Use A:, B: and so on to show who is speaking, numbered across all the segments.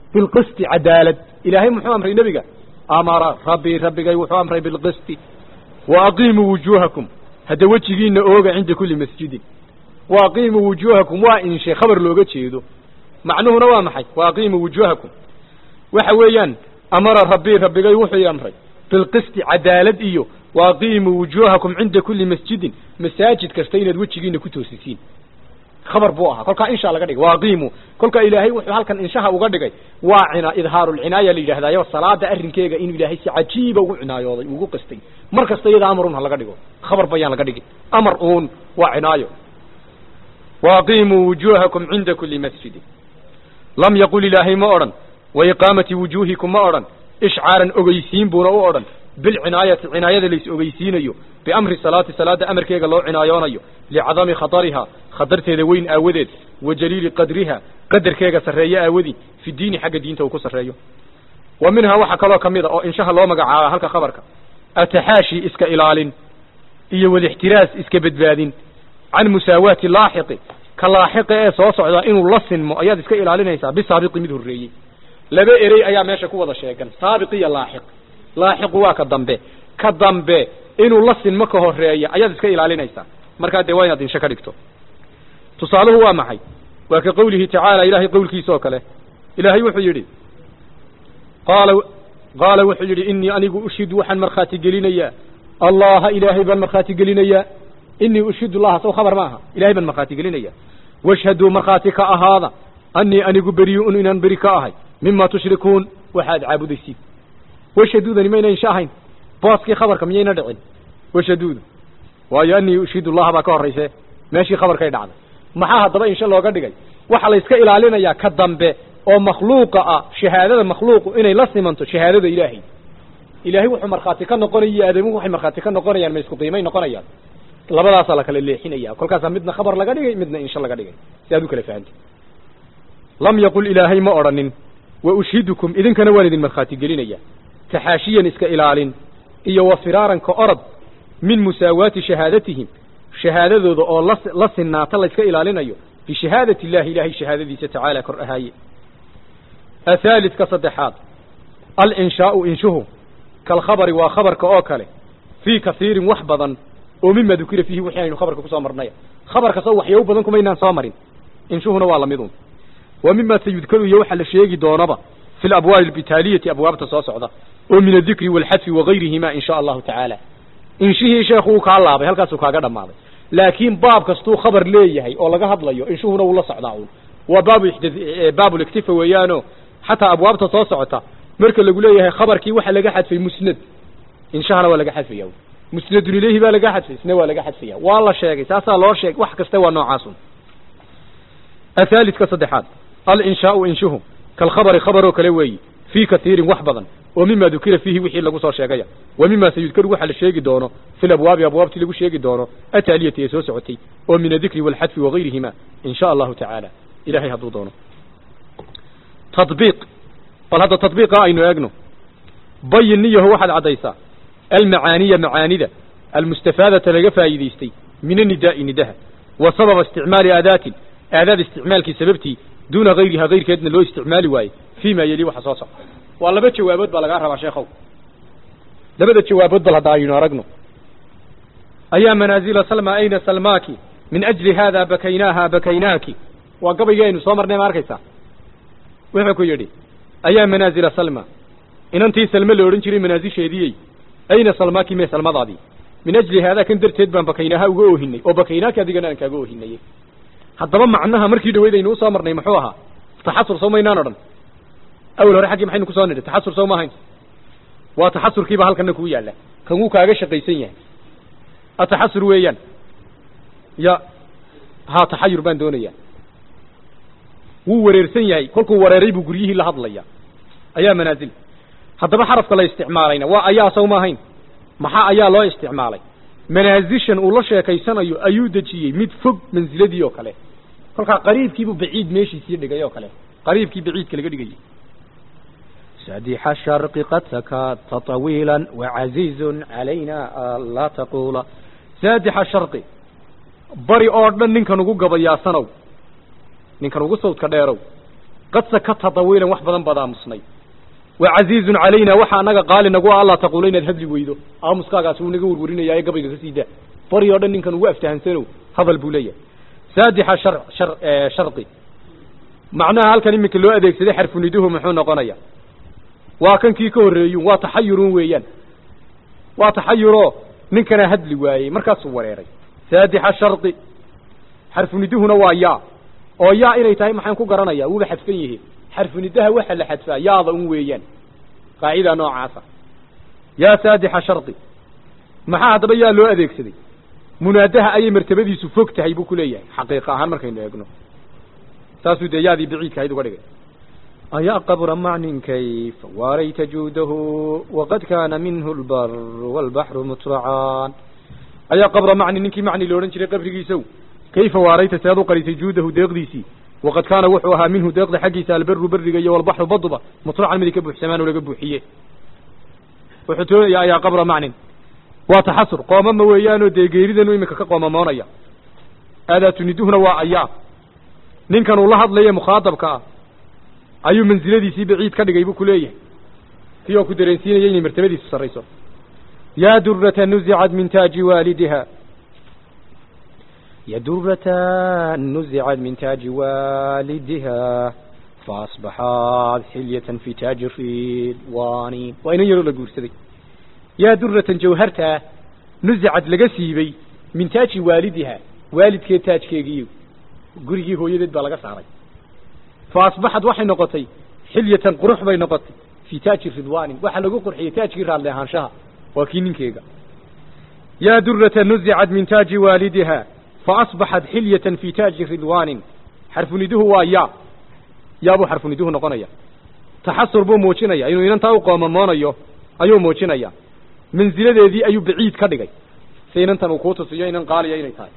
A: بالقسط عدالة إلهي محو أمر نبيك أمر ربي وحو أمر بالقسط وأقيموا وجوهكم هذا وجهين أوغا عند كل مسجد وأقيموا وجوهكم وإن شيء خبر لوغا تشيدو معنوه نوامحي وأقيموا وجوهكم وحويان أمر ربي وحي أمري بالقسط عدالة إيو وأقيموا وجوهكم عند كل مساجد كستين وجهين كتوسسين خبر بوها كلك إن شاء الله قدق واقيموا كلك إلهي وحي هلكن إن شاء وقدق واعنا إظهار العناية لجهدا والصلاة أرنكيغا إن إلهي عجيبة وعناية وقستي مركز طيب أمرون هلا قدق خبر بيان قدق أمرون وعناية واقيموا وجوهكم عند كل مسجد لم يقل إلهي مأرا وإقامة وجوهكم مأرا إشعارا أغيسين بنا أورا بالعناية ليس أغيسين بأمر صلاة أمر كيغا الله عنايون لعظم خطرها خطرت ذوين أودد وجليل قدرها قدر كيغا سرية أودي في الدين حق الدين توكو سرية ومنها وحكا الله كميدا أو إن شاء الله مقع هلك خبرك التحاشي إسك إلال إيه والاحتراس إسك بدباد عن مساواة اللاحق كلاحق سوصع إنه اللصن مؤياد إسك إلالين يسا بسابق مده الرئي لبا إري أيام ماشا كوضا شيئا سابقية لاحق واك الضنبه inuu la sinmo ka horeeyo ayaad iska ilaalinaysaa marka de waayad in shaka dhigto tusaaluhu waa maxay waa ka qowlihi ta'ala ilaahi qowlkiisa oo kale ilaahi wuxuu yiri qaala wuxuu yiri inni anigu ushidu waxan marxaati gelinaya allah ilaahi ban marxaati gelinaya inni ushidu allah soo khabar maaha ilaahi ban marxaati gelinaya washhadu marxaatika ahada anni anigu bari'un inan bari ka ahay mimma tushrikuun waxaad caabudaysid washhadudani ma inaan shaahayn booskii khabarka miyayna dhicin وشدود وأني يشهد الله بك الرئيس ماشي خبر كي دعنا maxaa hadaba insha looga dhigay waxa la iska ilaalinaya ka dambe oo makhluuqa shahaadada makhluuqu inay la simanto shahaadada ilaahay ilaahay wuxuu marxaati ka noqonaya aadamu waxay marxaati ka noqonayaan ma isku qiimay noqonayaan labadaas la kala leexinaya kolkaas midna khabar laga dhigay midna insha laga dhigay si aad u kala fahanti lam yaqul ilaahay ma oranin wa ushidukum idinkana walidin marxaati gelinaya taxaashiyan iska ilaalin iyo wafiraaran ka orad min musaawati shahadatihim shahaadadooda oo la sinaata la iska ilaalinayo bi shahaadati ilaahi ilaahi shahaadadiisa tacaala kor ahaaye الثالث كصدحات الإنشاء إنشه كالخبر وخبر كأوكله في كثير وحبضا ومما ذكر فيه وحيان خبر كصامرنايا خبر كصوح يوبضا كمينا صامرين إنشه نوالا مضون ومما سيذكر يوحى للشيء دونبا في الأبواب البتالية أبواب تصاصع ومن الذكر والحذف وغيرهما إن شاء الله تعالى إنشه شيخوك الله هل كاسوك هكذا ماضي لكن باب كستو خبر ليه هي أولا قهد ليه إنشه نولا صعداون وباب الاكتفاء ويانو حتى أبواب تصاصعتا مركل اللي قوليه خبركي وحا لقاحد في مسند إن شهر ولا قاحد فيه مسند إليه بقى لقاحد فيه سنة ولا قاحد فيه والله شاكي ساسا لور شاكي وحك استوى نوعاسون الثالث كصدحات الإنشاء إنشه كالخبر خبره كلوي في كثير وحبضا ومما ذكر فيه وحي لقو صار شاكيا ومما سيذكر وحا للشاكي دونه في الأبواب أبواب تلقو شاكي دونه التالية يسوسعتي ومن الذكر والحذف وغيرهما إن شاء الله تعالى إلهي هدو دونه تطبيق بل هذا تطبيق أين يجنو بين نية هو واحد عديسة المعانية معاندة المستفادة لقفا يديستي من النداء ندها وسبب استعمال أعداد استعمال كسببتي دون غيرها غير كأدنى لو استعمال واي فيما يلي وحصاصة والله بيتش وابد بلغارها مع شيخو لبدتش وابد بلغا أين رجنو أيام منازل سلمى أين سلماكي من أجل هذا بكيناها بكيناكي وقبل جاين صامرنا ماركيسا وحكو يدي أيام منازل سلمى إن أنتي سلمى اللي ورنشري منازل شهديي أين سلماكي ما سلمى ضادي من أجل هذا كنت تدبن بكيناها وقوهني وبكيناك هذه أنك قوهني حتى ضمع عنها مركي دويدا إنه صامرنا محوها تحصر صومينا نرن أول هري حكي محين كسانه تحصر صوما هين وتحصر كيف هالكنك ويا لا كنو كاغش قيسين التحصر ويان يا ها تحير بان دونيا wuu wareersan yahay kolkuu wareeray buu guriyihii la hadlaya ayaa manazil hadaba xarafka la isticmaalayna waa ayaa soo ma ahayn maxaa ayaa loo isticmaalay manazishan uu la sheekaysanayo ayuu dajiyay mid fog manziladii oo kale kolka qariibkii buu baciid meeshiisii dhigay oo kale qariibkii baciidka laga dhigay سادح الشرق قد سكت طويلا وعزيز علينا لا تقول سادح الشرق bari oo dhan ninkan ugu gabayaasanow ninkan ugu sawdka dheerow qad sakata tawiilan wax badan badaa musnay wa casiizun calayna waxa anaga qaali nagu allah taquula inaad hadli weydo aamuskaagaas uu naga warwarinaya gabayga ka sii daa fariyo dhan ninkan ugu aftahansano hadal buu leeyahay saadixa sharqi macnaha halkan iminka loo adeegsaday xarfuniduhu muxuu noqonaya waa kankii ka horeeyun waa taxayurun weeyaan waa taxayuro ninkana hadli waayey markaasuu wareeray saadixa sharqi xarfuniduhuna waa yaa oo yaa inay tahay maxaan ku garanaya wuuba xadfan yihiin xarfunidaha waxa la xadfaa yaada un weeyaan qaacida noocaasa yaa saadixa sharqi maxaa haddaba yaa loo adeegsaday munaadaha ayay martabadiisu fog tahay buu ku leeyahay xaqiiqa ahaan markaynu eegno saasuu dee yaadii baciidka ahayd uga dhigay ayaa qabra macnin kayf waarayta juudahu waqad kaana minhu lbar walbaxru mutracaan ayaa qabra macnin ninkii macni la odhan jiray qabrigiisow kayfa waarayta sead u qarisay juudahu deeqdiisii waqad kaana wuxuu ahaa minhu deeqda xaggiisa albaru beriga iyo walbaxru baduba mutracan miday ka buuxsamaan oo laga buuxiye wuxuu toonayaa ayaa qabra macnin waa taxasur qoomama weeyaanoo dee geeridanu iminka ka qoomamoonaya aadaatuniduhuna waa ayaa ninkan uu la hadlaya mukhaadabka ah ayuu mansiladiisii baciid ka dhigay buu ku leeyahay kii oo ku dareensiinaya inay martabadiisu sarrayso yaa durrata nuzicad min taaji waalidiha يا درة نزعت من تاج والدها فأصبحت حلية في تاج الرضوان وإن يرو لقول سدي يا درة جوهرتها نزعت لقسيبي من تاج والدها والد كي تاج كيجيو قريجي هو يدد بلغة صاري فأصبحت وحي نقطي حلية قرح بي نقطي في تاج الرضوان وحلقو قرحي تاج كيرا لها شها وكينين كيجا يا درة نزعت من تاج والدها فأصبحت حلية في تاج رضوان حرف ندوه ويا يا أبو حرف ندوه نقنيا تحصر بو موجينيا إنه ينتهي قوما مانيو أيو موجينيا منزلة ذي أيو بعيد كدغي سيننت نقوت سيين قال يا إنتهي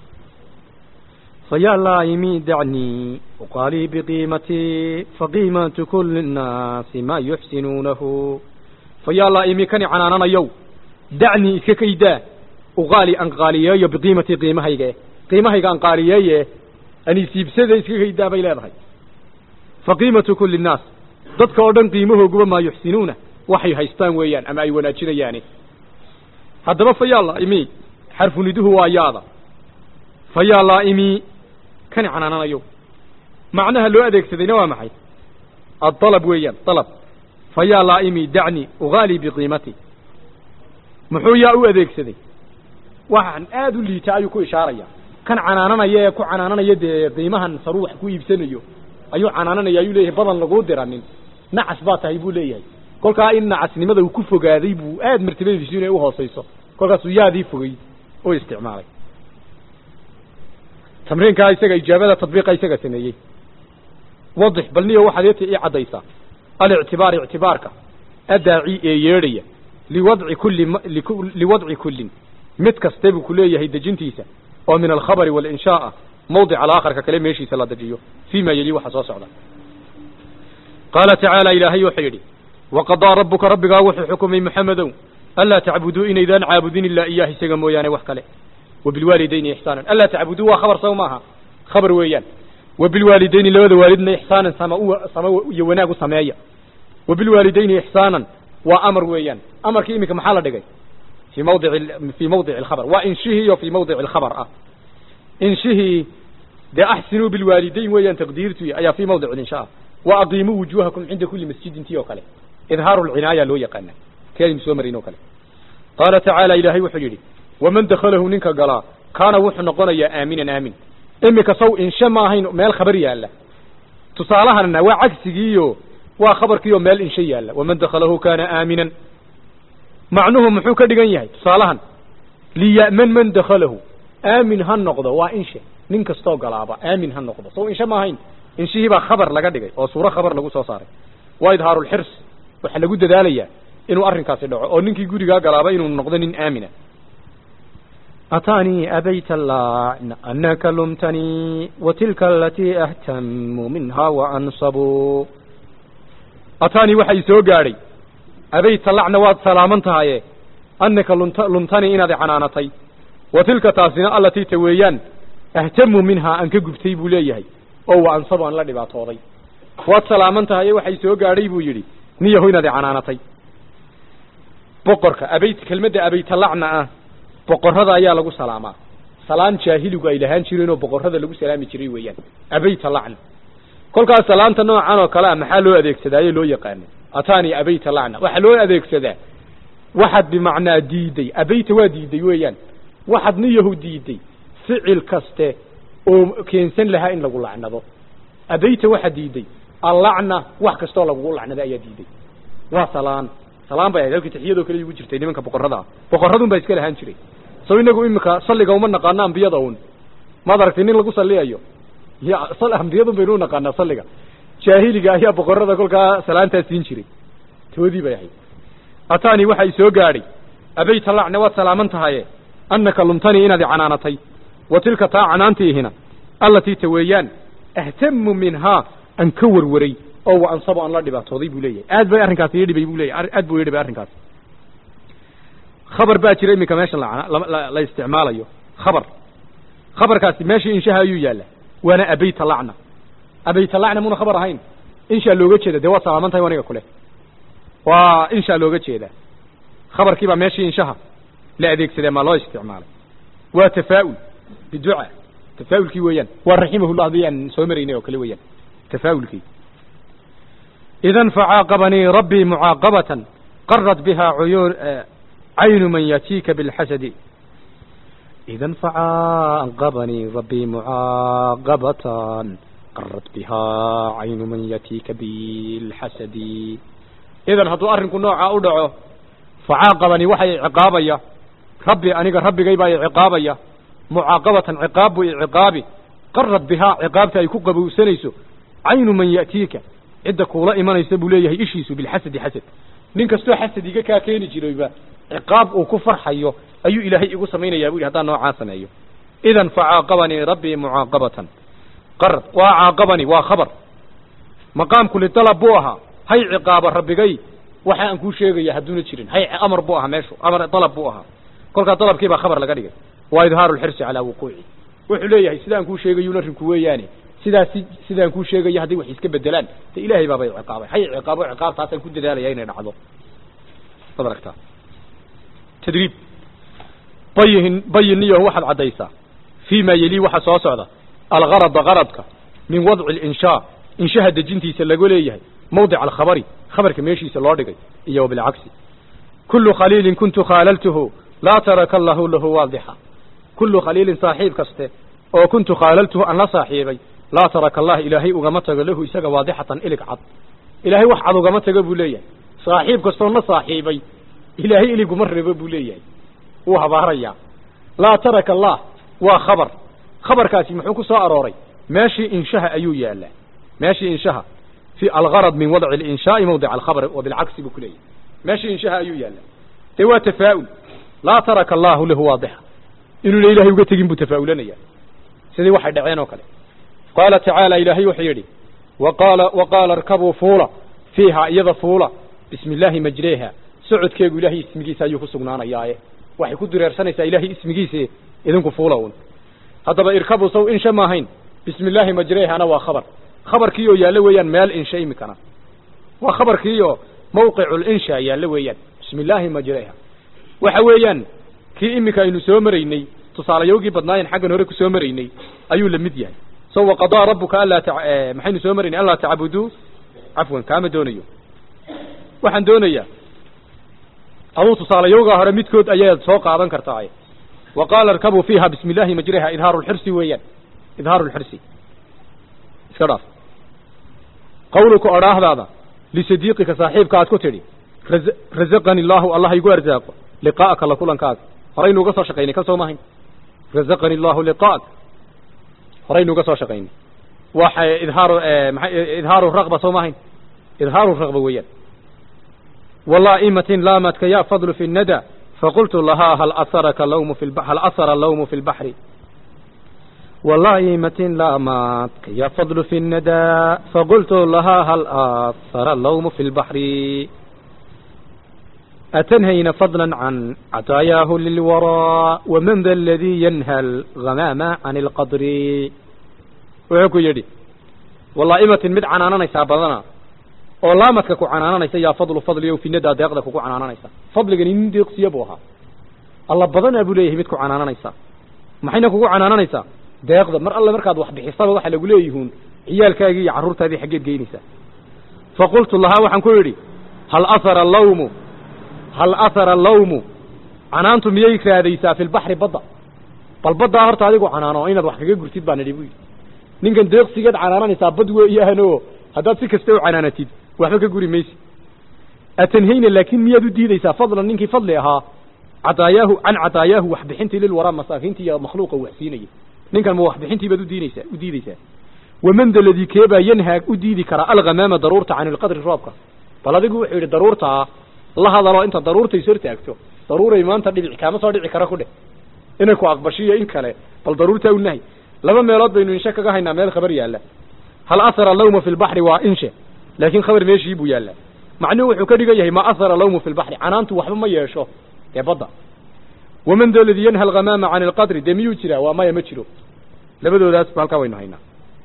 A: فيا الله يمي دعني وقالي بقيمتي فقيمة كل الناس ما يحسنونه فيا الله يمي كني عنانا يو دعني ككيدا وقالي أن قالي يا بقيمتي قيمة هيجي qiimahayga aan qaaliyeeye aniisiibsada iskaga hidaa bay leedahay faqiimatu kulli nnaas dadka oo dhan qiimahooguba maa yuxsinuuna waxay haystaan weeyaan ama ay wanaajinayaani haddaba fayaa laa'imi xarfuniduhu waa yaada fayaa laa'imi kani canaananayo macnaha loo adeegsadayna waa maxay adalab weeyaan dalab fayaa laa'imi dacni ugaali biqiimati muxuu yaa u adeegsaday waxaan aad u liita ayuu ku ishaaraya kan canaananaya ee ku canaananaya dee qiimahan saruux ku iibsanayo ayuu canaananaya ayuu leeyahay badan lagu diranin nacas baa tahay buu leeyahay kolkaa in nacasnimada uu ku fogaaday buu aad martabadiisu inay u hooseyso kolkaasuu yaadii fogay oo isticmaalay tamriinkaa isaga ijaabada tadbiiqa isaga sameeyey wadix bal niyo waxaad eeta ii caddaysaa alictibaar ictibaarka adaaci ee yeedhaya liwadci kullin mid kaste buu ku leeyahay dejintiisa oo min alkhabari walinshaaa mawdic alaakhar ka kale meeshiisa la dejiyo fiima yeli waxa soo socda qaala tacaala ilaahay wuxuu yidhi waqadaa rabbuka rabbigaa wuxuu xukumay muxamedow anlaa tacbuduu inaydaan caabudin ilaa iyaah isaga mooyaane wax kale wabilwaalidayni ixsaanan anlaa tacbuduu waa khabar saw maaha khabar weeyaan wabilwaalidayni labada waalidna ixsaanan sama iyo wanaag u sameeya wabilwaalidayni ixsaanan waa amar weeyaan amarkii iminka maxaa la dhigay في موضع الخبر وإنشهي وفي موضع الخبر إنشهي ده أحسنوا بالوالدين وين تقديرتي أي في موضع الإنشاء وأقيموا وجوهكم عند كل مسجد انتيو كله إظهار العناية لو يقنا كلمة سومرين وكله قال تعالى إلهي وحجري ومن دخله ننك قلا كان وحنا قنا يا آمنا آمن إمك سو إن شما هين مال خبر يا الله تصالحنا أنه وعكسيو وخبر كيو مال إن شيء الله ومن دخله كان آمنا معنوه محو كدغان yahay tusalahan liyaman man dakhalahu aamin han noqdo waa insha nin kasto galaaba aamin han noqdo soo insha ma hayn inshihi ba khabar laga dhigay oo suura khabar lagu soo saaray waa idhaarul hirs waxa lagu dadaalaya inuu arrinkaasi dhaco oo ninkii guriga galaaba inuu noqdo nin aamina atani abayta allah annaka lumtani wa tilka allati ahtamu minha wa ansabu atani waxa soo gaaray أبيت اللعنة واد سلامنتها أنك لمتني إن ذي عنانتي وتلك تاسنا التي تويان اهتم منها أنك قبتي بوليه أو أنصب أن لا دبعتوضي waad salaamantahay waxay soo gaadhay buu yidhi niyahu inaad canaanatay boqorka abayt kelmadda abayta lacna ah boqorrada ayaa lagu salaamaa salaan jaahiligu ay lahaan jireen oo boqorrada lagu salaami jiray weeyaan abayta lacna kolkaas salaanta noocan oo kale maxaa loo adeegsadaa loo yaqaan ataani abayta lacna waxa loo adeegsadaa waxad bimacnaa diiday abayta waa diiday weeyaan waxad niyahu diiday ficil kaste oo keensan lahaa in lagu lacnado abayta waxa diiday allacna wax kasto lagu lacnado ayaa diiday waa salaan bay halkii taxiyado kale ugu jirtay nimanka boqorradun baa iska lahaan jiray soo inagu imika salliga uma naqaana ambiyada ma aragtay nin lagu saliyayo ya ambiyadu baynu naqaana salliga jaahiliga ayaa boqorrada kolkaa salaantaas siin jiray toodii bay ahayd ataani waxay soo gaadhay abayta lacna waad salaaman tahay annaka lumtani inaad canaanatay wa tilka taa canaantiihina allatii taweeyaan ahtamu minhaa an ka warwaray oo wa ansabo an la dhibaatooday buu leeyahay aad bay arrinkaas ii dhibay buu leeyahay aad buu ii dhibay arrinkaas khabar baa jira iminka meeshan la isticmaalayo khabarkaasi meesha inshaha ayuu yaalla waana abayta lacna muna khabar ahayn insha looga jeeda dee waad salaaman tahay aniga kule waa insha looga jeedaa khabarkii baa meeshii inshaha la adeegsaday ma loo isticmaalay waa tafaa'ul biduca tafaa'ulkii weeyaan waa raximahullah diyaan soo maraynay oo kale weeyaan tafaa'ulkii idan fa'aqabani rabbi mu'aqabatan qarrat biha uyun عين من يأتيك بالحسد إذا فعاقبني ربي معاقبة قرت بها عين من يأتيك بالحسد إذا هدو أرنك نوع أدعو فعاقبني وحي عقابية ربي أنيق ربي قيبا عقابية معاقبة عقابي قرت بها عقابتها يكوك بوسنيسو عين من يأتيك عدك ولا إيمان يسبو ليه إشيسو بالحسد حسد نينك استو حسد يكا كيني جيرويبا عقاب وكفر حيو أي إلهي يقول سمينا يا أبوي هذا نوع عاصنا أيو إذن فعاقبني ربي معاقبة قرد وعاقبني وخبر مقام كل طلب بوها هاي عقاب ربي جاي وحي أنكو شيء يهدون تشرين هاي أمر بوها ماشو أمر طلب بوها كل طلب كيف خبر لقرية وإظهار الحرص على وقوعي وحليه سيدا أنكو شيء يونر كوياني سيدا أنكو شيء يهدي وحيس كبدلان إلهي بابا عقاب هاي عقاب تاسن كل دلالة يين نعضو تباركتا تدريب بين نيه واحد عديسة فيما يلي واحد صاصعة الغرض غرضك من وضع الإنشاء إنشاء الدجنتي سلقوا ليه موضع الخبري خبرك ماشي سلوردك إياه بالعكس كل خليل كنت خاللته لا ترك الله له واضحا كل خليل صاحب كسته أو كنت خاللته أن صاحبي لا ترك الله إلهي أغمتك له يساق واضحة إلك عض إلهي وحد أغمتك بوليه صاحب كسته صاحبي إلهي إلي قمر بوليه وهباريا لا ترك الله خبر كاسي محوك صاروري ماشي إنشاء أيو يالا ماشي إنشاء في الغرض من وضع الإنشاء موضع الخبر وبالعكس بكلية ماشي إنشاء أيو يالا توا تفاؤل لا ترك الله له واضحة إنه الإلهي وقتهم بتفاؤلنا يا سيدي واحد دعينا وكله قال تعالى إلهي وحيري وقال اركبوا فولا فيها يض فولا بسم الله مجريها سعود كيقول إلهي اسمكيس أيوه سقنانا يايه waxay ku direersanaysaa ilaahay ismigiisa idinku fuulawn hadaba irkabu saw in shamahayn bismillah majreehana waa khabarkiyo yaala weeyaan meel in shay mikana waa khabarkiyo mawqi'ul insha yaala weeyaan bismillah majreeha waxa weeyaan ki imika aynu soo maraynay tusaalayowgii badnaayeen xaggan hore ku soo maraynay ayuu la mid yahay saw qadaa rabbuka alla maxaynu soo maraynay alla ta'budu afwan kaama doonayo waxaan doonayaa أو تصال يوغا هرميت كود أياد سوق عبان كرتاعي وقال اركبوا فيها بسم الله مجريها إظهار الحرسي ويان إظهار الحرسي شرف قولك أراه هذا لصديقك صاحبك أتكتري رزقني الله يقول رزاق لقاءك الله كلن كاك هرينو قصة شقيني كسو ماهين رزقني الله لقاءك هرينو قصة شقيني وحي إظهار الرغبة سو ماهين إظهار الرغبة ويان والله إيمة لامتك يا فضل في الندى فقلت لها هل أثرك اللوم في البحر هل أثر اللوم في البحر والله إيمة لامتك يا فضل في الندى فقلت لها هل أثر اللوم في البحر أتنهين فضلا عن عطاياه للوراء ومن ذا الذي ينهى الغمام عن القدر ويقول يدي walaa'imatin mid canaananaysaa badana oo laamadka ku canaananaysa yaa fadlu fadliyo fi nadaa deeqda kugu canaananaysa fadligani nin deeqsiya buu ahaa alla badanaa buu leeyahay mid ku canaananaysaa maxayna kugu canaananaysaa deeqda mar alle markaad wax bixisaba waxa lagu leeyihiin ciyaalkaagii iyo carruurtaadii xaggeed geynaysaa faqultu lahaa waxaan ku yidhi hal athara allawmu canaantu miyay raadaysaa fi lbaxri badda bal baddaa horta adigu canaano inaad wax kaga gurtid baan idhi buu yidhi ninkan deeqsigeed canaananaysaa bad weeyahanoo haddaad si kasta u canaanatid waxba ka guri maysi atanhayna laakiin miyaad u diidaysaa fadlan ninkii fadli ahaa can cadaayaahu waxbixintii lilwaraa masaakiintii iyo makhluuqa waxsiinaya ninkan ma waxbixintii baad u diidaysaa waman daladii keebaa yanhaag u diidi karaa alghamaama daruurta can ilqadri roobka bal adigu wuxuu yidhi daruurtaa la hadaloo inta daruurtay sor taagto daruuray maanta dhibic kaama soo dhici kara ku dheh inay ku aqbashiyo in kale bal daruurtaa u nahay laba meelood baynu inshe kaga haynaa meel khabar yaalla hal athara lawma fi lbaxri waa inshe laakiin khabar meeshii buu yaallaa macnuhu wuxuu ka dhigan yahay ma athara lawmu fi lbaxri canaantu waxba ma yeesho dee badda waman daladii yanha alghamaama can ilqadri dee miyuu jiraa waa maya ma jiro labadoodaas halkaa waynu haynaa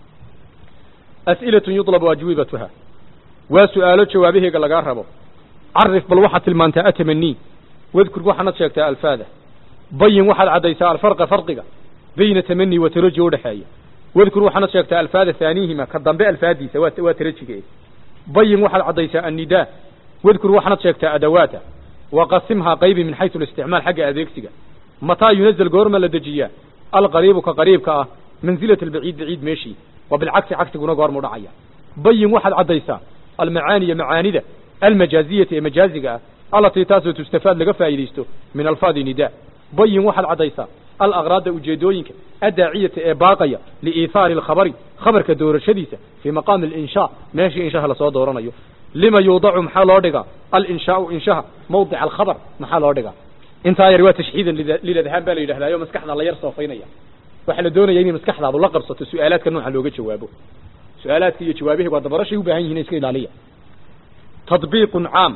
A: as'ilatun yudlabu ajwibatuha waa su'aalo jawaabaheega lagaa rabo carif bal waxaad tilmaantaa atamanii wadkur waxaanad sheegtaa alfaada bayin waxaad caddaysaa alfarqa farqiga bayna tamanii wa taraji udhexeeya wadkur waxaanad sheegtaa alfaada haanihima ka dambe alfaadiisa waa tarajiga bayin waxaad caddaysaa annidaa wadkur waxaanad sheegtaa adawaata waqasimhaa qaybi min xaysu listicmaal xagga adeegsiga mataa yunazal goorma la dejiyaa alqariibu ka qariibka ah manzilat albaciid baciid meeshii wa bilcagsi cagsiguna goormu dhacaya bayin waxaad caddaysaa almacaaniya macaanida almajaaziyata ee majaaziga ah allatii taasoo tustafaad laga faa'iidaysto min alfaadi nidaa bayin waxaad caddaysaa alaqraada ujeedooyinka addaaciyata ee baaqaya liiithaari alkhabari khabarka doorashadiisa fii maqaami alinshaa meeshii inshaha lasoo dooranayo lima yuudacu maxaa loo dhigaa alinshaau inshaha mawdica alkhabar maxaa loo dhigaa intaa yar waa tashxiidan liladhaan baa la yidhahdaayo maskaxda la yar soofaynaya waxaa la doonaya inay maskaxdaadu la qabsato su'aalaadka nooca looga jawaabo su'aalaadka iyo jawaabihi waa dabarashay u baahan yihiin iska ilaaliya tadbiiqun caam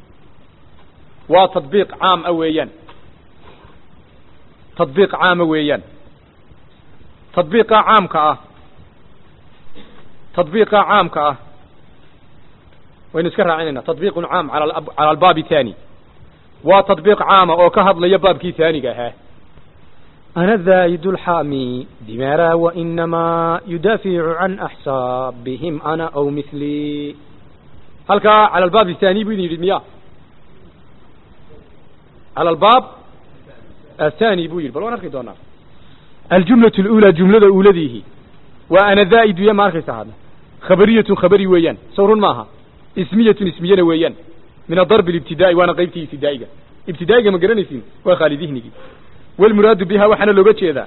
A: waa tadbiiq caam ah weeyaan tadbiiq caama weeyaan tadbiiqa caamka ah waynu iska raacinayna tadbiiqun caam cala albaabi thani waa tadbiiq caama oo ka hadlaya baabkii haaniga ahaa أنا الزايد الحامي بمارا وإنما يدافع عن أحسابهم أنا أو مثلي هل على الباب الثاني بني المياه على الباب الثاني بني بل ونركي دونا الجملة الأولى جملة الأولى ذيه وأنا الزايد يا ماركي هذا خبرية خبري ويان صور معها اسمية اسمية ويان من الضرب الابتدائي وأنا غيبتي ابتدائي ما قرني فين وخالديه نجي والمراد بها وحنا لو جيدا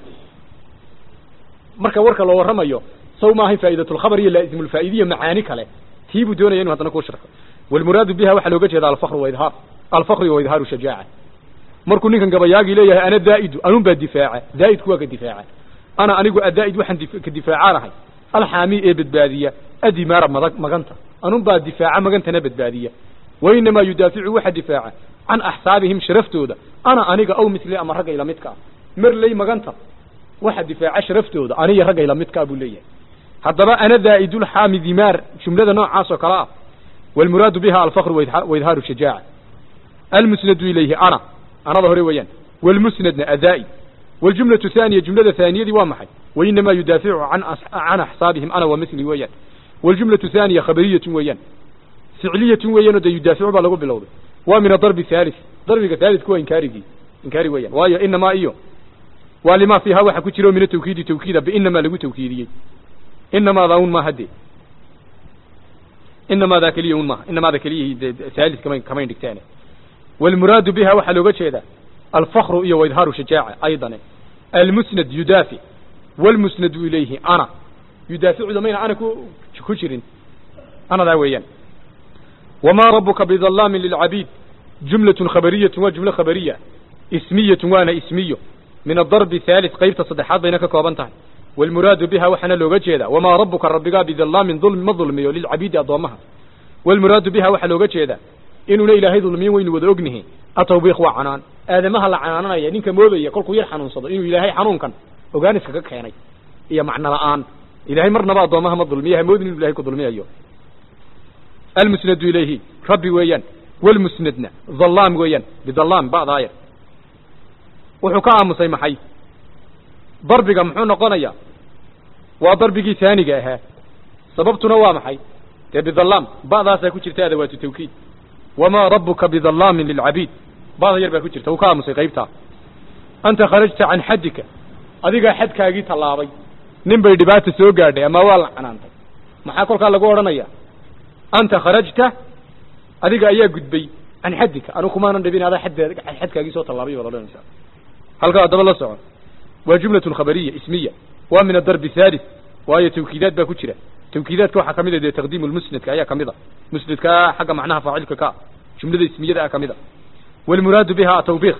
A: marka warka loo waramayo saw ma hay faa'iidatu al-khabar iyo laazim al-faa'iidiyya macaani kale tiibu doonayeen inuu hadana ku sharxo wal murad biha waxa looga jeedaa al-fakhr wa idhar shajaa'a markuu ninkan gabayaagi leeyahay ana daa'id anun ba difaaca daa'id kuwa ka difaaca ana anigu daa'id waxan ka difaacanahay al-haami ee badbaadiya adimara maganta anun ba difaaca magantana badbaadiya وإنما يدافع واحد دفاعا عن أحسابهم شرفتودا أنا أنيق أو مثلي أما رجع إلى متك مر لي مجنطة واحد دفاع شرفتودا أنا رجع إلى متك أبو لي هذا بقى أنا ذائد الحامي ذمار شملة نوع عاصو كراء والمراد بها الفخر وإظهار الشجاعة المسند إليه أنا ظهري ويان والمسند أدائي والجملة الثانية جملة ثانية دي وامحي وإنما يدافع عن أحسابهم أنا ومثلي ويان والجملة الثانية خبرية ويان فعلية ويان ده يدافع بالغو بالوضع ومن الضرب الثالث ضرب الثالث كو إنكاري ويان وهي إنما إيو ولما فيها وحا كتيرو من التوكيد توكيدا بإنما لغو توكيدي إنما ذاون ما هدي إنما ذاك ليون ما إنما ذاك ليه ثالث كمان دكتاني والمراد بها وحا لغو شيدا الفخر إيو وإظهار شجاعة أيضا المسند يدافع والمسند إليه أنا يدافع ذمين أنا كشرين أنا ذا ويان وما ربك بظلام للعبيد جملة خبرية وجملة خبرية اسمية وانا اسمية من الضرب الثالث قيبت صدحات بينك كوابنتها والمراد بها وحنا لو جيدا وما ربك ربك بظلام ظلم مظلمي للعبيد أضامها والمراد بها وحنا لو جيدا إنه لا إله ظلمين وإنه وذرقنه التوبيخ وعنان آدمها لعنانا يعني كموذي يقولك يرحنون صدق إنه إلهي حنون كان وقانس كك يعني هي معنى الآن إلهي مرنا بعض ضمها ما ظلميها مودن إلهي كظلميها أيوه المسند إليه ربي ويان والمسندنا ظلام ويان بظلام بعض آية وحكاها مسيمحي ضربك محونا قنيا وضربك ثاني جاها سببتنا وامحي بظلام بعض آية كتير أدوات التوكيد وما ربك بظلام للعبيد بعض يربى كتير توكاها مسيقيبتها أنت خرجت عن حدك أذيك حدك أجيت الله عبي نبي دبات السوق قاعد أما والله أنا أنت ما حاكل قال لقورنا يا أنت خرجت أذيك أيها قد بي عن حدك أنا كمان نبين هذا حدك أجي صوت الله عبي والله إنسان هل قال دبل الله سعر وجملة خبرية اسمية ومن الضرب الثالث وهي توكيدات باكوتشرة توكيدات كوحة كاملة دي تقديم المسند كأيها كاملة مسند كحاجة معناها فاعلك كا جملة اسمية ده كاملة والمراد بها توبيخ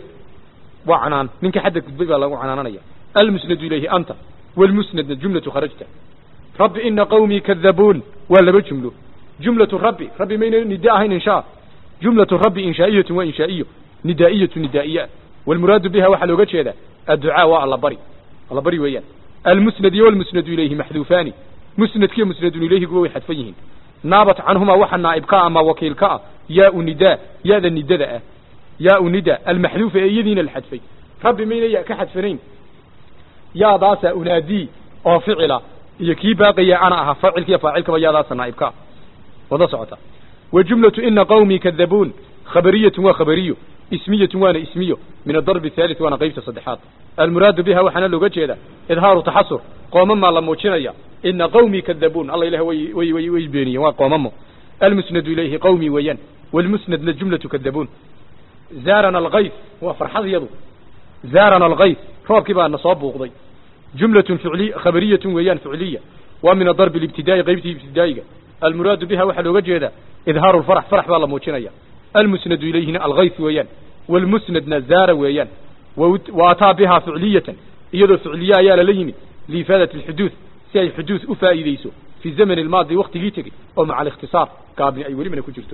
A: وعنان منك حدك بيبقى الله عنانية المسند إليه أنت والمسند جملة خرجت رب إن قومي كذبون ولا بجمله جملة ربي مين نداءهين إن شاء جملة الرب إنشائية وإنشائية ندائية والمراد بها وحلوقات هذا الدعاء الله بري ويان المسند والمسند إليه محذوفان مسند كي مسند إليه قوي حدفيهن نابت عنهما وحن نائب كاء ما وكيل كاء ياء نداء يا ذا النداء ياء نداء المحذوف يدين الحدفي ربي مين يا كحدفنين يا ضاس أنادي أو فعل يكي باقي أنا فاعل كي فاعل يا ضاس نائب كاء وضع صعطة وجملة إن قومي كذبون خبرية وخبرية اسمية وانا اسمية من الضرب الثالث وانا قيبت صدحات المراد بها وحنا لغة جيدة إظهار تحصر قوما ما لموتشنيا إن قومي كذبون الله إله وي بيني وقوما المسند إليه قومي وين والمسند للجملة كذبون زارنا الغيث وفرحض يضو زارنا الغيث رواب كبا النصاب وغضي جملة فعلية خبرية ويان فعلية ومن الضرب الابتدائي قيبته ابتدائي المراد بها وحنا لغة جيدة إظهار الفرح فرح بالله موتشنيا المسند إليه الغيث ويان والمسند نزار ويان وأتى بها فعلية يدو فعلية يا لليمي لإفادة الحدوث سي حدوث أفائديسو في الزمن الماضي وقت جيتك أو مع الاختصار قابل أي ولي من كجرته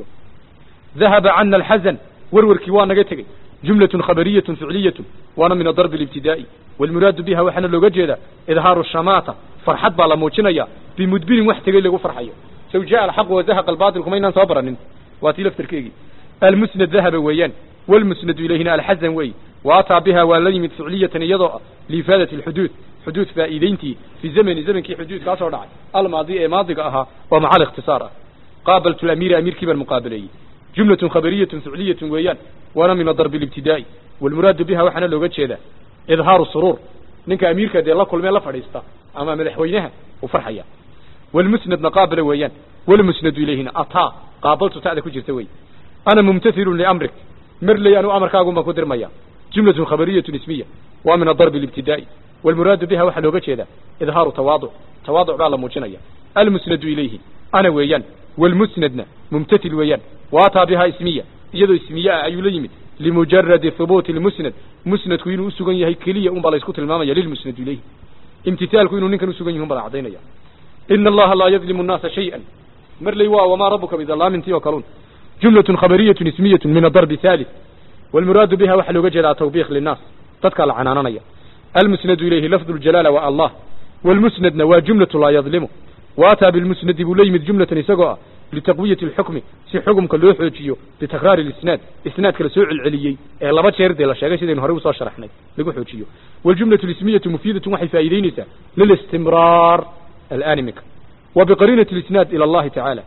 A: ذهب عنا الحزن ورور كيوانا جيتك جملة خبرية فعلية وانا من الضرب الابتدائي والمراد بها وحنا لو جيدا إظهار الشماتة فرحت بالا موتشنيا بمدبر وحتى لغو فرحية سو جاء الحق وزهق الباطل كمينا صبرا واتي لفتركيجي المسند ذهب ويان والمسند إليهنا الحزن وي وأتى بها وليمت فعلية يضع لإفادة الحدوث حدوث فائدينتي في زمن كي حدوث كاسر دعي الماضي ماضي أها ومع الاختصار قابلت الأمير أمير كبر مقابلي جملة خبرية فعلية ويان وانا من الضرب الابتدائي والمراد بها وحنا لو قدش هذا إظهار السرور نك أمير كده الله كل ما لا فريستا أما مدحوينها وفرحيا والمسند نقابل ويان والمسند إليهنا أطا قابلت تعالى كجر سوي أنا ممتثل لأمرك مرلي أنو أمرك أقوم بقدر ميا جملة خبرية اسمية ومن الضرب الابتدائي والمراد بها وحلو بشيء إظهار تواضع على موجنية المسند إليه أنا ويان والمسندنا ممتثل ويان وأتى بها اسمية يدو اسمية أيوليمت لمجرد ثبوت المسند مسند كوينو أسوغن يهي كلية بالله يسكت المامية للمسند إليه امتثال كوينو ننكن أسوغن يهم بلا عضينا إن الله لا يظلم الناس شيئا مرلي وما ربك بظلام انتي وكرون جملة خبرية اسمية من الضرب الثالث والمراد بها وحل وجل توبيخ للناس تتكال عنانية المسند إليه لفظ الجلالة والله والمسند نوى جملة لا يظلمه وأتى بالمسند بليمة جملة نسقها لتقوية الحكم سي حكم كله حجيه لتكرار الإسناد إسناد كالسوع العليي لا بتشير دي لا شيء سيدنا هرب صار شرحنا لقوا حجيه والجملة الاسمية مفيدة وحي فائدينها للاستمرار الآنمك وبقرينة الإسناد إلى الله تعالى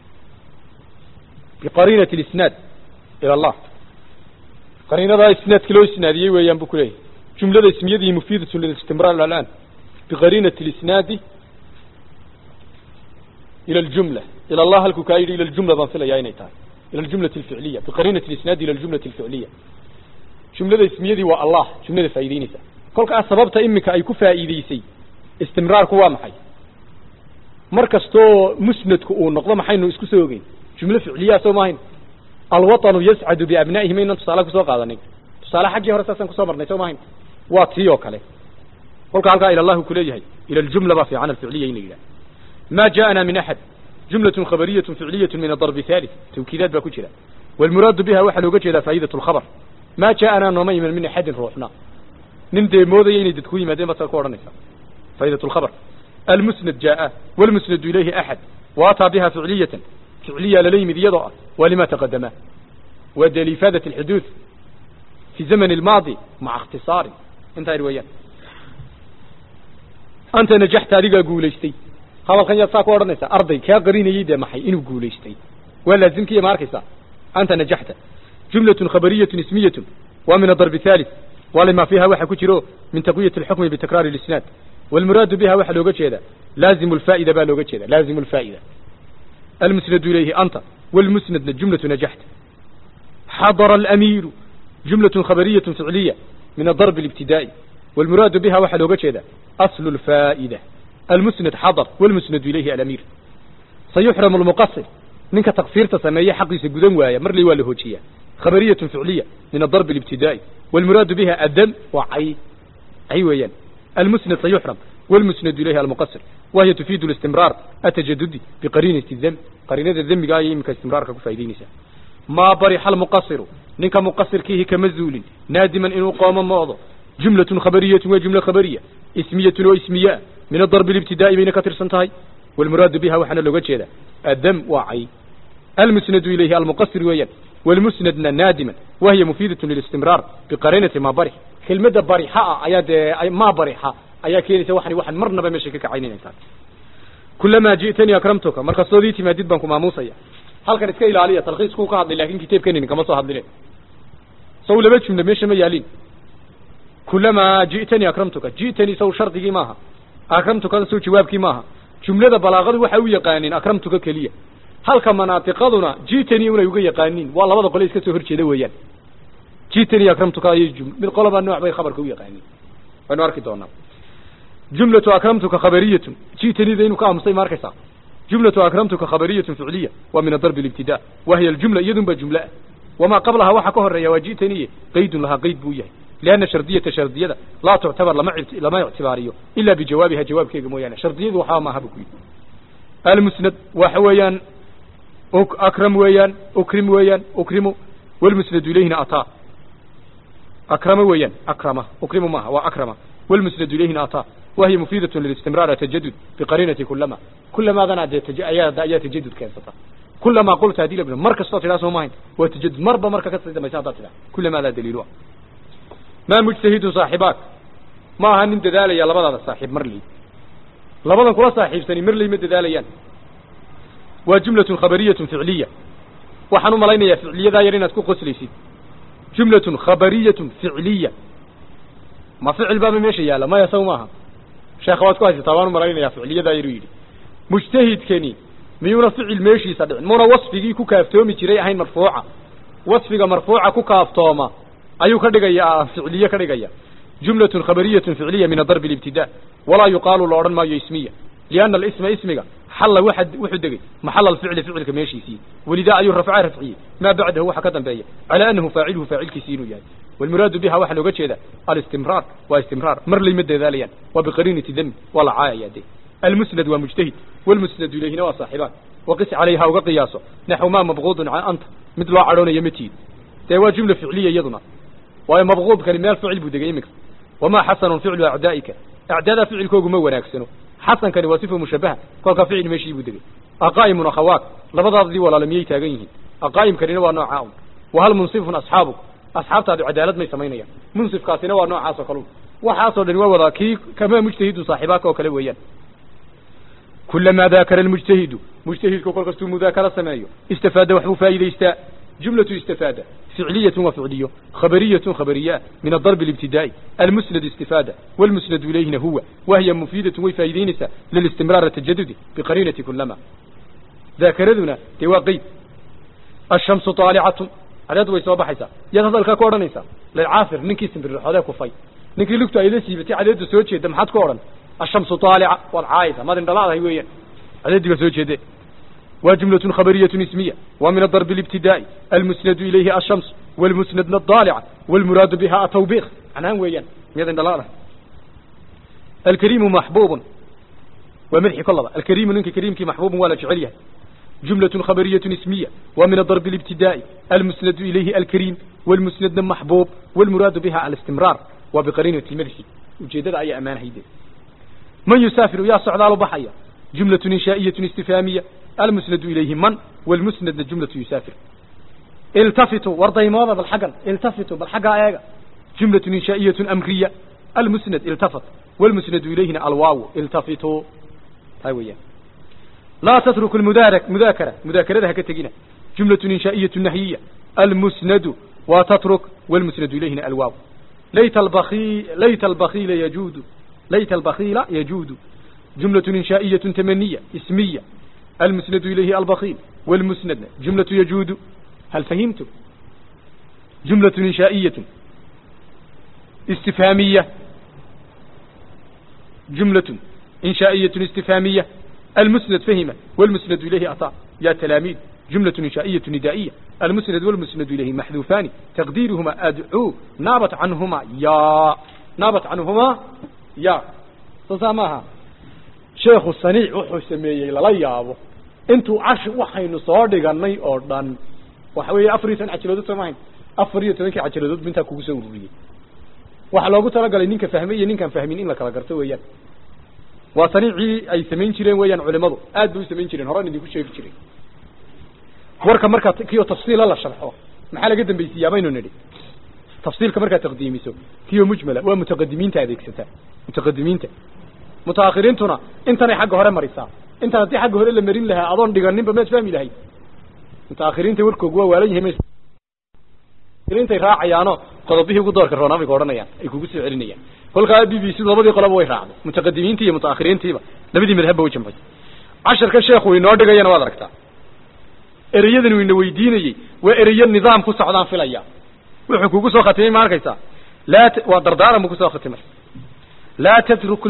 A: بقرينة الإسناد إلى الله قرينة ذا إسناد كله إسنادية ويان بكله جملة اسمية دي مفيدة للاستمرار الآن بقرينة الإسناد إلى الجملة إلى الله الكوكايد إلى الجملة ضنفلة يا إنيتان إلى الجملة الفعلية بقرينة الإسناد إلى الجملة الفعلية جملة اسمية دي والله جملة فايدينيسا كل كأسببت إمك أي كفائديسي استمرار كوامحي مركز تو مسند كو نقضى محينو اسكو سوغين جملة فعلية سو ماهين الوطن يسعد بأبنائه مين تصالح سو قادني تصالح حقي هرساسن كسو مرني سو ماهين واتيو كله قولك على إلى الله كليه إلى الجملة بقى في عن الفعلية إلى ما جاءنا من أحد جملة خبرية فعلية من الضرب الثالث توكيدات باكوشرة والمراد بها وحل وجه فائدة الخبر ما جاءنا نمي من أحد روحنا نمدي موذي يدتكوي ما دام تكورنيسا فائدة الخبر المسند جاء والمسند إليه أحد وأتى بها فعلية لليم ذي يضع ولما تقدمه ودليل إفادة الحدوث في زمن الماضي مع اختصار انتهى روايان أنت نجحت هذه قوليستي هذا كان يصاك ورنسا أرضي كاقرين يدا محي إنه قوليستي ولا زمك يا ماركسا أنت نجحت جملة خبرية اسمية ومن الضرب الثالث ولما فيها وحا كتيرو من تقوية الحكم بتكرار الإسناد والمراد بها وحا لوجه هذا لازم الفائدة با لوجه هذا لازم الفائدة المسند إليه أنت والمسند الجملة نجحت حضر الأمير جملة خبرية فعلية من الضرب الابتدائي والمراد بها وحا لوجه هذا أصل الفائدة المسند حضر والمسند إليه الأمير سيحرم المقصر منك تقصير تسميه حق يسجدون ويا مرلي ولا هوجية خبرية فعلية من الضرب الابتدائي والمراد بها الدم وعي ويان المسند سيحرم والمسند إليها المقصر وهي تفيد الاستمرار التجددي بقرينة الذم قرينة الذم قاية يمكن استمرار كفايدين ما برح المقصر نك مقصر كيه كمزول نادما إنه قام موضع جملة خبرية وجملة خبرية اسمية واسمية من الضرب الابتدائي بين كثير سنتهاي والمراد بها وحنا لوجه هذا الدم وعي المسند إليه المقصر ويان والمسند نادما وهي مفيدة للاستمرار بقرينة ما برح كلمة برحاء أياد ما برحاء أيا كيني سوحني واحد مرنا بمشيك عينين إنسان كلما جئتني أكرمتك مركز صديتي ما جد بنكم موسيا هل كانت كيل عليا تلخيص كوكا هذا لكن كتاب كنين كما صاحب دلين سو لبيتش من دميش ميالين كلما جئتني أكرمتك جئتني سو شرطي ماها أكرمتك سو جوابك ماها جملة بلاغة وحوية قانين أكرمتك كلية هل كمناطقنا جئتني ولا يوجي قانين والله هذا قليس كسر شيء دويان جئتني أكرمتك يجم من قلب النوع بي خبر كوية قانين ونوارك دونا جملة أكرمتك خبرية جئتني ذينك أمصي ماركسا جملة أكرمتك خبرية فعلية ومن الضرب الابتداء وهي الجملة يدن بجملة وما قبلها وحكوها الريا وجئتني قيد لها قيد بويه لأن شرطية لا تعتبر لما اعتباريه إلا بجوابها جواب كي مويانا شرطية وحاوة ما هبكوي المسند وحويان أكرم ويان أكرم ويان أكرم والمسند إليه أطاع أكرم ويان أكرمه أكرم معه وأكرمه والمسند إليه أطاع وهي مفيدة للاستمرار التجدد بقرينة كلما ذا آيات تجدد كانسطا كلما قلت هذه لابن مركز صوت راسه ماين وتجدد مربى مركز كسر ما يساعدت له كلما لا دليله ما مجتهد صاحبك ما هن دلالي يا لبضا صاحب مرلي لبضا كل صاحب سني مرلي مد دلاليان وجملة خبرية فعلية وحنو ملاينا يا فعلية ذا يرينا تكون قسليسي جملة خبرية فعلية ما فعل باب ماشي يالا ما يسوي معها شيخوات كويس طبعا ملاينا يا فعلية ذا يريد مجتهد كني ميونا فعل ماشي صدق مونا وصفي كو كافتومي تري هين مرفوعة وصفي مرفوعة كو كافتوما أيو كدغيا فعلية كدغيا جملة خبرية فعلية من الضرب الابتداء ولا يقال لورن ما يسميه لأن الاسم اسمك حل واحد دقي محل الفعل فعلك ماشي سي ولذا أي رفع رفعية ما بعده هو حكدا بيه على أنه فاعله فاعل كسين يعني والمراد بها واحد لو هذا الاستمرار واستمرار مر لي مد ذاليا وبقرينة ذم ولا عاية دي المسند ومجتهد والمسند إليه نوى صاحبان وقس عليها وقياسه نحو ما مبغوض عن أنت مثل عرون يمتين تيوا جملة فعلية يضنا وهي مبغوض كلمة الفعل بدقيمك وما حسن فعل أعدائك أعداء فعل كوغو موناكسنو حسن كان وصفه مشبهة كل فعل ماشي بدقي أقائم أخواك لبضاض لي ولا لم يتاغيه أقائم كان نوى نوع وهل منصف أصحابك أصحاب تادو عدالة ما يسمينيا منصف كاسنا ونوع عاصو كلهم وحاصل لنوى وذاكي كما مجتهد صاحباك وكلويا كلما ذاكر المجتهد مجتهد كوكل قستو مذاكرة سمايو استفاد وحو فائدة استاء جملة استفادة فعلية وفعلية خبرية من الضرب الابتدائي المسند استفادة والمسند إليه هو وهي مفيدة وفائدين للاستمرار التجددي بقرينة كلما ذاكرذنا تواقيت الشمس طالعة عدد ويسوى حيسا يتظل كورنيسا للعافر ننكي سنبر هذا كفاي ننكي لكتو إذا سيبتي عدد سوتشي دمحات كورن الشمس طالعة والعايسة ما دين دلالة هي عدد سوتشي دي وجملة خبرية اسمية ومن الضرب الابتدائي المسند إليه الشمس والمسند الضالعة والمراد بها التوبيخ عنها ويان ميدان دلالة الكريم محبوب ومدح كله الكريم منك كريمك محبوب ولا جعليه جملة خبرية اسمية ومن الضرب الابتدائي المسند إليه الكريم والمسند محبوب والمراد بها الاستمرار وبقرينة المدح وجدد أي أمان هيدي من يسافر يا سعدال بحيا جملة إنشائية استفهامية المسند إليه من والمسند جملة يسافر التفتوا ورضي ماذا بالحقن التفتوا بالحقا ايغا جملة إنشائية أمرية المسند التفت والمسند إليه الواو التفتوا هاي لا تترك مذاكرة ذا كتجينا جملة إنشائية نهية المسند وتترك والمسند إليه الواو ليت البخيل يجود جملة إنشائية تمنية اسمية المسند إليه البخيل والمسند جملة يجود هل فهمتم جملة إنشائية استفهامية جملة إنشائية استفهامية المسند فهم والمسند إليه أطاع يا تلاميذ جملة إنشائية ندائية المسند والمسند إليه محذوفان تقديرهما أدعو نابت عنهما يا تصامها شيخ الصنيع وحو سميي للا يابو انتو عش waxaynu soo dhiganay oo dhan waxa weey 4 cajiladood samayn 4 cajiladood binta kugu soo ururiyay waxa loogu talagalay ninka fahmay iyo ninkan fahmin in la kala garto weeyaan waa saniicii ay sameyn jireen weeyaan culimadu aad bay u sameyn jireen horaan idinku sheegi jiray warka marka kiyo tafsiil la sharxo maxaa laga dambeeyay baynu nidhi tafsiilka marka taqdiimiso kiyo mujmala waa mutaqaddimiinta adeegsata mutaqaddimiinta mutaakhiriintuna intana xagga hore marisaa inta hadii xagga hore la marin lahaa adoon dhiganinba ma fahmi lahayd mutaakhiriinta warkoogu waa waalan yahay intay raacayaano qodobihii ugu doorka roonamay oranayaan ay kugu soo celinayaan kolka BBC labadii qolob way raacday mutaqaddimiinta iyo mutaakhiriintiiba labadii madhab way jamcay 10ka sheekhu inoo dhigayana waad aragtaa erayadan uu weydiinayay waa erayo nidaam ku socdaan filaya wuxuu kugu soo khatimay ma arkaysaa waa dardaaran ku soo khatimay لا تترك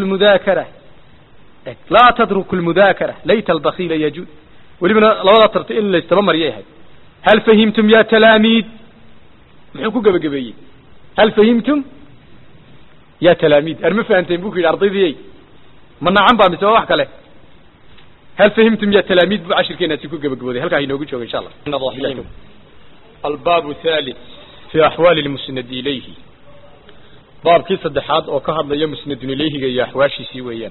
A: المذاكرة ليت البخيل يجود ولبنا لولا ترتئ إلا يستمر ياهي هل فهمتم يا تلاميذ محوكو قبقبي هل فهمتم يا تلاميذ أرمي فهمتين بوكي الأرضي ذي من نعم بها مسوا وحكا له هل فهمتم يا تلاميذ بعشر كينا تكو قبقبي هل كاين نوقف إن شاء الله الباب الثالث في أحوال المسند إليه باب كي صدحات او كهد ليا مسند اليه يا حواشيسي ويان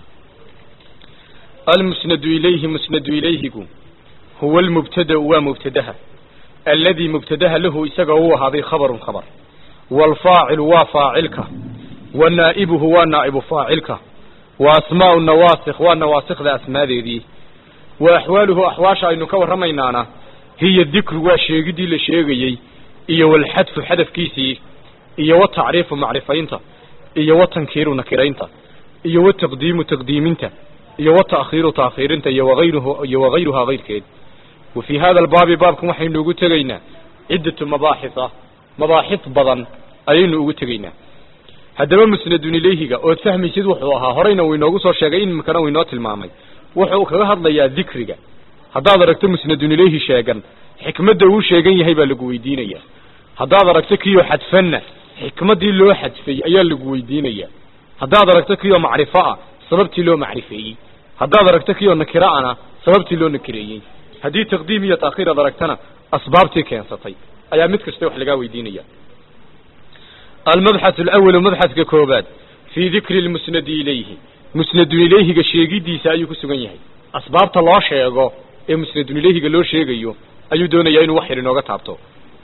A: المسند اليه هو المبتدا ومبتدها الذي مبتدها له اسغا هو هذا خبر والفاعل وفاعلك والنائب هو نائب فاعلك واسماء النواسخ والنواسخ ذا اسماء ذي واحواله احواش انه كورمينانا هي الذكر وشيغدي لشيغيي iyo والحذف حذف كيسي iyo وتعريف معرفينتا iyo وتنكير نكرينتا iyo وتقديم تقديمينتا iyo وتأخير تأخيرينتا iyo وغيرها غير كيد وفي هذا الباب بابكم waxay noogu tagaynaa عدة مباحث badan ayaynu ugu tagaynaa hadaba musnadun ilayhiga oo fahmaysid wuxuu ahaa horeyna way noogu soo sheegay in makana way noo tilmaamay wuxuu kaga hadlayaa dhikriga hadaad aragto musnadun ilayhi sheegan xikmadda uu sheegan yahay baa lagu weydiinaya hadaad aragto kiyo xadfanna xikmadii loo xadfay ayaa lagu weydiinaya hadaad aragto kiyo macrifo ah sababtii loo macrifeeyay hadaad aragto kiyo nakiraana sababtii loo nakireeyay hadii taqdiim iyo ta'khir aragtana asbaabtii keensatay ayaa mid kasta wax laga weydiinaya المبحث الأول مبحث كوباد في ذكر المسند إليه مسند إليه كشيء سأيو كسجنيه أسباب الله شيء مسند إليه كلو شيء أيو دون يين وحير نوع تعبته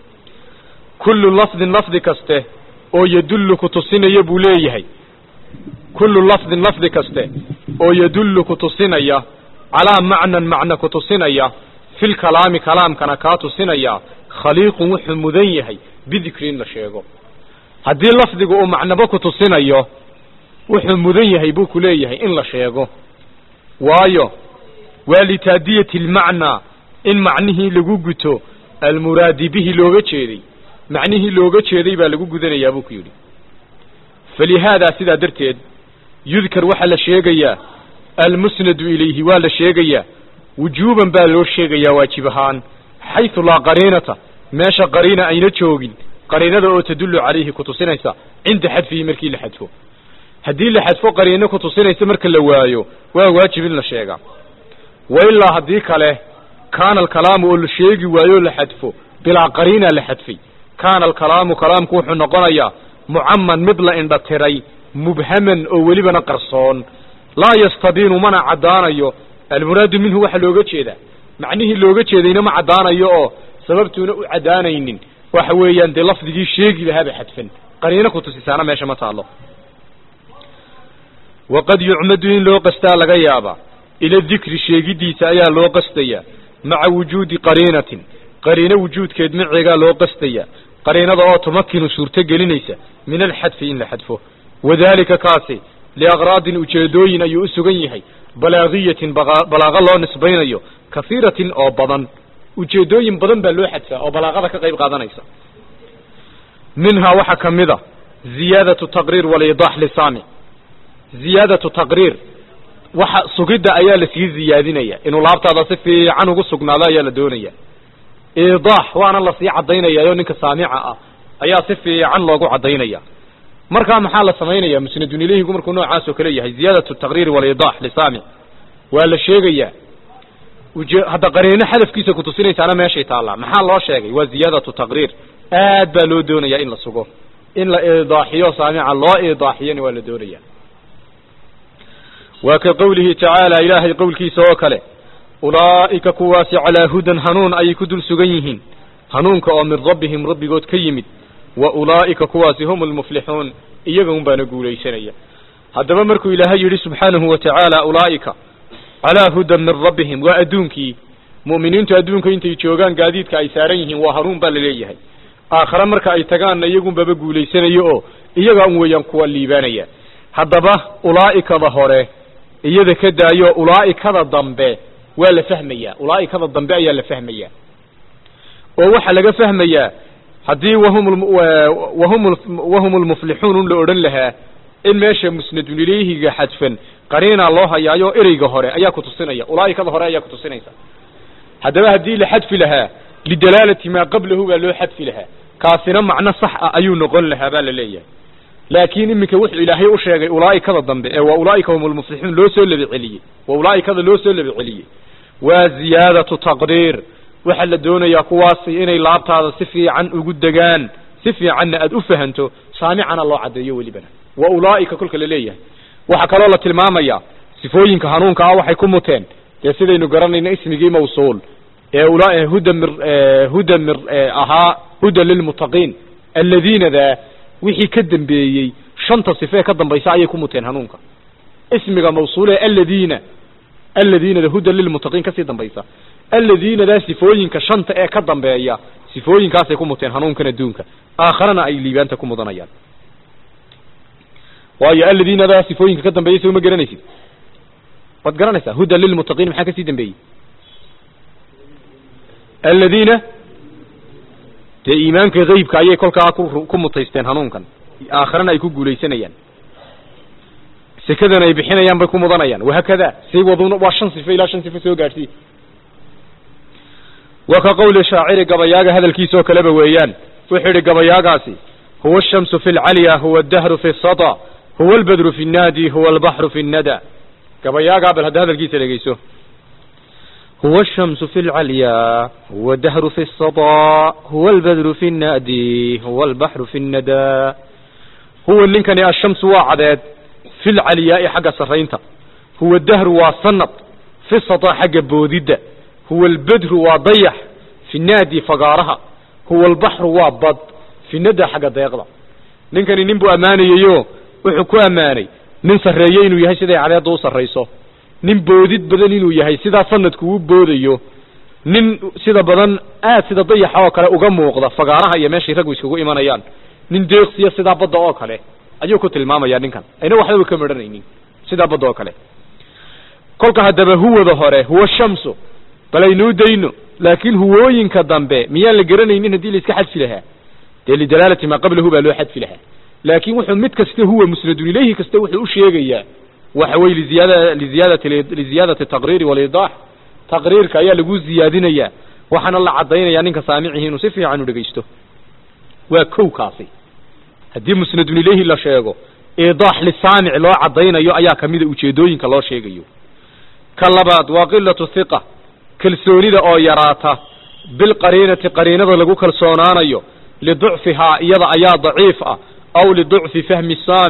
A: كل لفظ كسته أو يدلك تصين يبوليه كل لفظ كسته أو يدلك تصين على معنى كتصين في الكلام كلام كان كاتصين خليق وحمديه بذكرين لشيء haddii lafdigu uu macnaba ku tusinayo wuxuu mudan yahay buu ku leeyahay in la sheego waayo walitaadiyati almaana in macnihi lagu guto almuraadi bihi looga jeeday macnihi looga jeeday baa lagu gudanayaa buu ku yiri falihada sida darteed yudkar waxa la sheegayaa almusnad ilayhi waa la sheegayaa wujuban baa loo sheegayaa waajib ahaan haythu la qariinata meesha qariina ayna joogin قرينة أو تدل عليه كتصينيسا عند حذفه مركي لحذفه هدي لحذفه قرينة كتصينيسا مركي لوايو وواجب لنا شيئا وإلا هديك له كان الكلام أول شيء وايو لحذفه بلا قرينة لحذفه كان الكلام كلام كوح نقريا معمن مبلا عند التري مبهما أو ولبنا قرصون laa yastabiinu mana caddaanayo almuraadu minhu waxa looga jeedaa macnihii looga jeedayna ma caddaanayo oo sababtuuna u caddaanaynin waxa weeyaan dee lafdigii sheegi lahaaba xadfan qariino ku tusisaana meesha ma taalo waqad yucmadu in loo qastaa laga yaabaa ila dikri sheegidiisa ayaa loo qastayaa maca wujuudi qariinatin qariino wujuudkeed maceegaa loo qastayaa qariinada oo tumakinu suurto gelinaysa min alxadfi in la xadfo wadalika kaasi liaqraadin ujeedooyin ayuu u sugan yahay balaagiyatin balaaqa loo nisbaynayo kahiiratin oo badan ujeedooyin badan baa loo xadfaa oo balaaqada ka qayb qaadanaysa minhaa waxaa ka mid a ziyaadatu taqriir waliidaax lisaamic ziyaadatu taqriir waxa sugidda ayaa lasii ziyaadinaya inuu laabtaada si fiican ugu sugnaado ayaa la doonaya iidaax waana lasii caddaynayaayo ninka saamica ah ayaa si fiican loogu caddaynaya markaa maxaa la samaynaya musnadun ilayhigu markuu noocaas oo kale yahay ziyaadatu taqriir waliidaax lisaamic waa la sheegayaa hadda qariino xadafkiisa ku tusinaysaana meeshay taallaa maxaa loo sheegay waa ziyaadatu taqriir aad baa loo doonayaa in la sugo in la iidaaxiyo saamica loo iidaaxiyana waa la doonaya waa ka qowlihi tacaala ilaahay qowlkiisa oo kale ulaa'ika kuwaasi calaa hudan hanuun ayay ku dul sugan yihiin hanuunka oo min rabbihim rabbigood ka yimid wa ulaa'ika kuwaasi hum almuflixuun iyaga un baana guulaysanaya haddaba markuu ilaahay yidhi subxaanahu wa tacaala ulaa'ika calaa hudan min rabbihim waa adduunkii mu'miniintu adduunka intay joogaan gaadiidka ay saaran yihiin waa hanuun baa la leeyahay aakhare marka ay tagaanna iyagunbaba guulaysanayo oo iyaga un weeyaan kuwa liibaanaya haddaba ulaa'ikada hore iyada ka daayo ulaa'ikada dambe waa la fahmayaa ulaa'ikada dambe ayaa la fahmayaa oo waxaa laga fahmayaa haddii wahum almuflixuun la odhan lahaa in meesha musnadun ilayhiga xadfan qariinaa loo hayaayo ereyga hore ayaa ku tusinaya ulaa'ikada hore ayaa ku tusinaysa haddaba haddii la xadfi lahaa lidalaalati maa qablahu baa loo xadfi lahaa kaasina macno sax ah ayuu noqon lahaa baa la leeyahay laakiin iminka wuxuu ilaahay u sheegay ulaa'ikada dambe ee waa ulaa'ika hum almuflixuun loo soo laba celiyey waa ulaa'ikada loo soo laba celiyey waa ziyaadatu taqriir waxaa la doonayaa kuwaasi inay laabtaada si fiican ugu degaan si fiicanna aad u fahanto saamicana loo caddeeyo welibana waa ulaa'ika kolka la leeyahay waxaa kaloo la tilmaamayaa sifooyinka hanuunka ah waxay ku muteen dee sidaynu garanayna ismigii mawsuul ee hudan mir ahaa hudan lilmuttaqiin aladiina daa wixii ka dambeeyey shanta sifee ka dambaysa ayay ku muteen hanuunka ismiga mawsuule aladiinada hudan lilmuttaqiin kasii dambaysa aladiinadaa sifooyinka shanta ee ka dambeeya sifooyinkaasay ku muteen hanuunkan adduunka aakharana ay liibaanta ku mudanayaan waayo aladiinadaa sifooyinka ka dambeeyey soo ma garanaysid waad garanaysaa hudan lilmuttaqiin maxaa kasii dambeeyey aladiina dee iimaanka haybka ayay kolkaa ku mutaysteen hanuunkan aakharana ay ku guulaysanayaan sekadana ay bixinayaan bay ku mudanayaan wahaakada say waduna waa 5 sifo ilaa 5 sifo soo gaarsiin wa ka qowli shaaciri gabayaaga hadalkiisoo kaleba weeyaan wuxuu yidhi gabayaagaasi huwa ashamsu fi lcalya huwa addahru fi sada huwa albadru fi nnaadi huwa albaxru fi nnada gabayaagaa bal hadda hadalkiisa dhegeyso هو الشمس في العليا هو الدهر في الصدى هو البدر في النادي هو البحر في الندى هو اللي كان الشمس وعدد في العلياء حق سرينتا هو الدهر وصنط في الصدى حق بوديد هو البدر وضيح في النادي فقارها هو البحر وبض في الندى حق ضيقضة لين كان ننبو أماني يو وحكو أماني من سريين ويهي سيدي على دو سريسو nin boodid badan inuu yahay sidaa sanadku uu boodayo nin sida badan sida dayax oo kale uga muuqda fagaaraha iyo meesha rag iskugu imanayaan nin deeqsiya sida badda oo kale ayuu ku tilmaamaya ninkan ayna waxba ka midhanaynin sida badda oo kale kolka hadaba huwada hore huwa shamsu balaynu dayno laakiin huwooyinka dambe miyaan la garanaynin hadii la iska xadfi lahaa dali dalalati ma qablahu baa loo xadfi lahaa laakiin wuxuu mid kasta huwa musnadun ilayhi kasta wuxuu u sheegayaa وحوي لزيادة التقرير والإيضاح تقرير كأي لجو زيادينيا وحنا الله عضينا يعني كسامعه نصفي عنه رجيسته وكو كافي هدي مسند إليه لا شيء إيضاح للسامع لا عضينا يو أيا كميد وجدوين كلا شيء يو كلبات وقلة الثقة كل سوري أو يراتا بالقرينة قرينة لجو كل صنانا يو لضعفها يضع أيا ضعيفة أو لضعف فهم السامع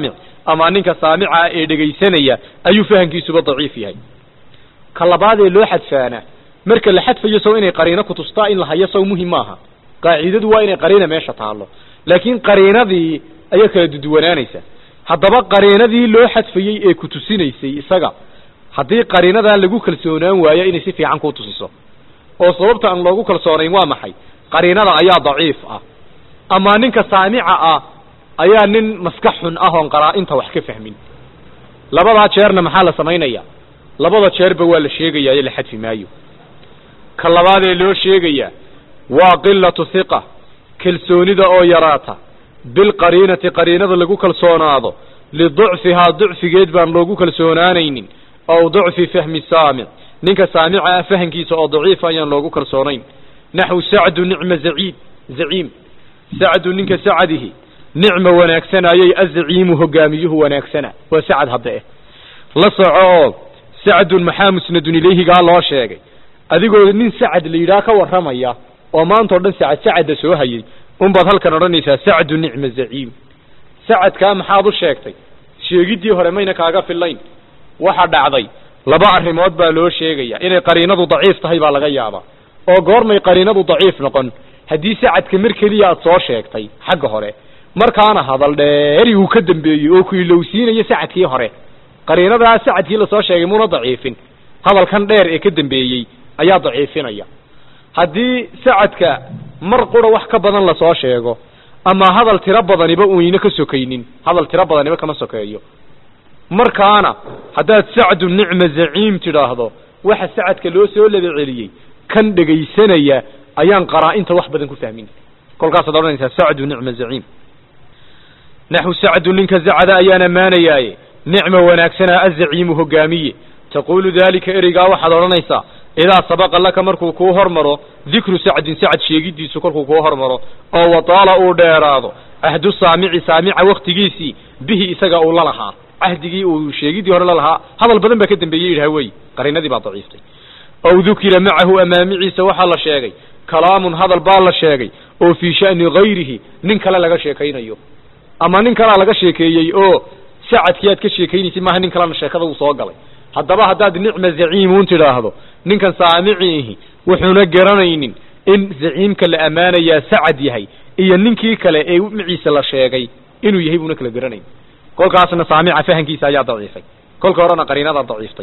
A: ama ninka saamica ee dhegaysanaya ayuu fahankiisuba daciif yahay ka labaad ee loo xadfaana marka la xadfayo soo inay qariino ku tustaa in la hayo soo muhiim maaha qaacidadu waa inay qariina meesha taalo laakiin qariinadii ayaa kala duwanaanaysa haddaba qariinadii loo xadfayey ee ku tusinaysay isaga haddii qariinada lagu kalsoonaan waayo inay si fiican ku tusiso oo sababta aan loogu kalsoonayn waa maxay qariinada ayaa daciif ah ama ninka saamica ah ayaa nin maskax xun ah oo qaraa'inta wax ka fahmin labada jeerna maxaa la sameeynaya labada jeerba waa la sheegayaa in la xadfi maayo ka labaad ee loo sheegayaa waa qillatu thiqa kalsoonida oo yaraata bil qariinati qariinada lagu kalsoonaado lidhucfiha dhucfigeed baan loogu kalsoonaanaynin aw dhucfi fahmi saamic ninka saamica fahankiisa oo daciif ayaan loogu kalsoonayn naxu sacdu nicma zaciim sacdu ninka sacadihi nicma wanaagsanayay azaciimu hogaamiyuhu wanaagsana waa sacad hadda la soco sacdun maxaa musnadun ilayhigaa loo sheegay adigoo nin sacad la yidhaha ka warramaya oo maanta oo dhan sacadda soo hayay unbaad halkan odhanaysaa sacdu nicma zaciim sacadkaa maxaad u sheegtay sheegiddii hore mayna kaaga fillayn waxa dhacday laba arrimood baa loo sheegaya inay qariinadu daciif tahay baa laga yaabaa oo goormay qariinadu daciif noqon haddii sacadka mar keliya aad soo sheegtay xagga hore markaana hadal dheeri uu ka dambeeyey oo ku ilowsiinayo sacadkii hore qariinadaa sacadkii lasoo sheegay muuna daciifin hadalkan dheer ee ka dambeeyey ayaa daciifinaya haddii sacadka mar qura wax ka badan lasoo sheego ama hadal tiro badaniba uyna ka sokaynin hadal tiro badaniba kama sokeeyo markaana haddaad sacdu nicma zaciim tidhaahdo waxa sacadka loo soo laba celiyey kan dhegaysanaya ayaan qaraa'inta wax badan ku fahmin kolkaasaad odhanaysaa sacdu nicma zaciim naxu sacdu ninka zacada ayaan ammaanayaaye nicma wanaagsanaa azaciimu hogaamiye taquulu daalika ereygaa waxaad odhanaysaa idaa sabaqa laka markuu kuu hormaro dikru sacdin sacad sheegiddiisu kolkuu kuu hormaro oo wataala uu dheeraado cahdu saamici saamica waktigiisii bihi isaga uu la lahaa cahdigii uu sheegiddii hore la lahaa hadal badan baa ka dambeeyey yidhaha wey qariinadii baa daciiftay aw dukira macahu amaamiciisa waxaa la sheegay kalaamun hadal baa la sheegay oo fii sha'ni gayrihi nin kale laga sheekaynayo ama nin kalea laga sheekeeyey oo sacadkii aad ka sheekaynaysid maaha nin kalena sheekada uu soo galay haddaba haddaad nicma zaciimuun tidhaahdo ninkan saamiciihi wuxuuna garanaynin in zaciimka la ammaanayaa sacad yahay iyo ninkii kale ee maciisa la sheegay inuu yahay buuna kala garanayn kolkaasna saamica fahankiisa ayaa daciifay kolka horena qariinada daciiftay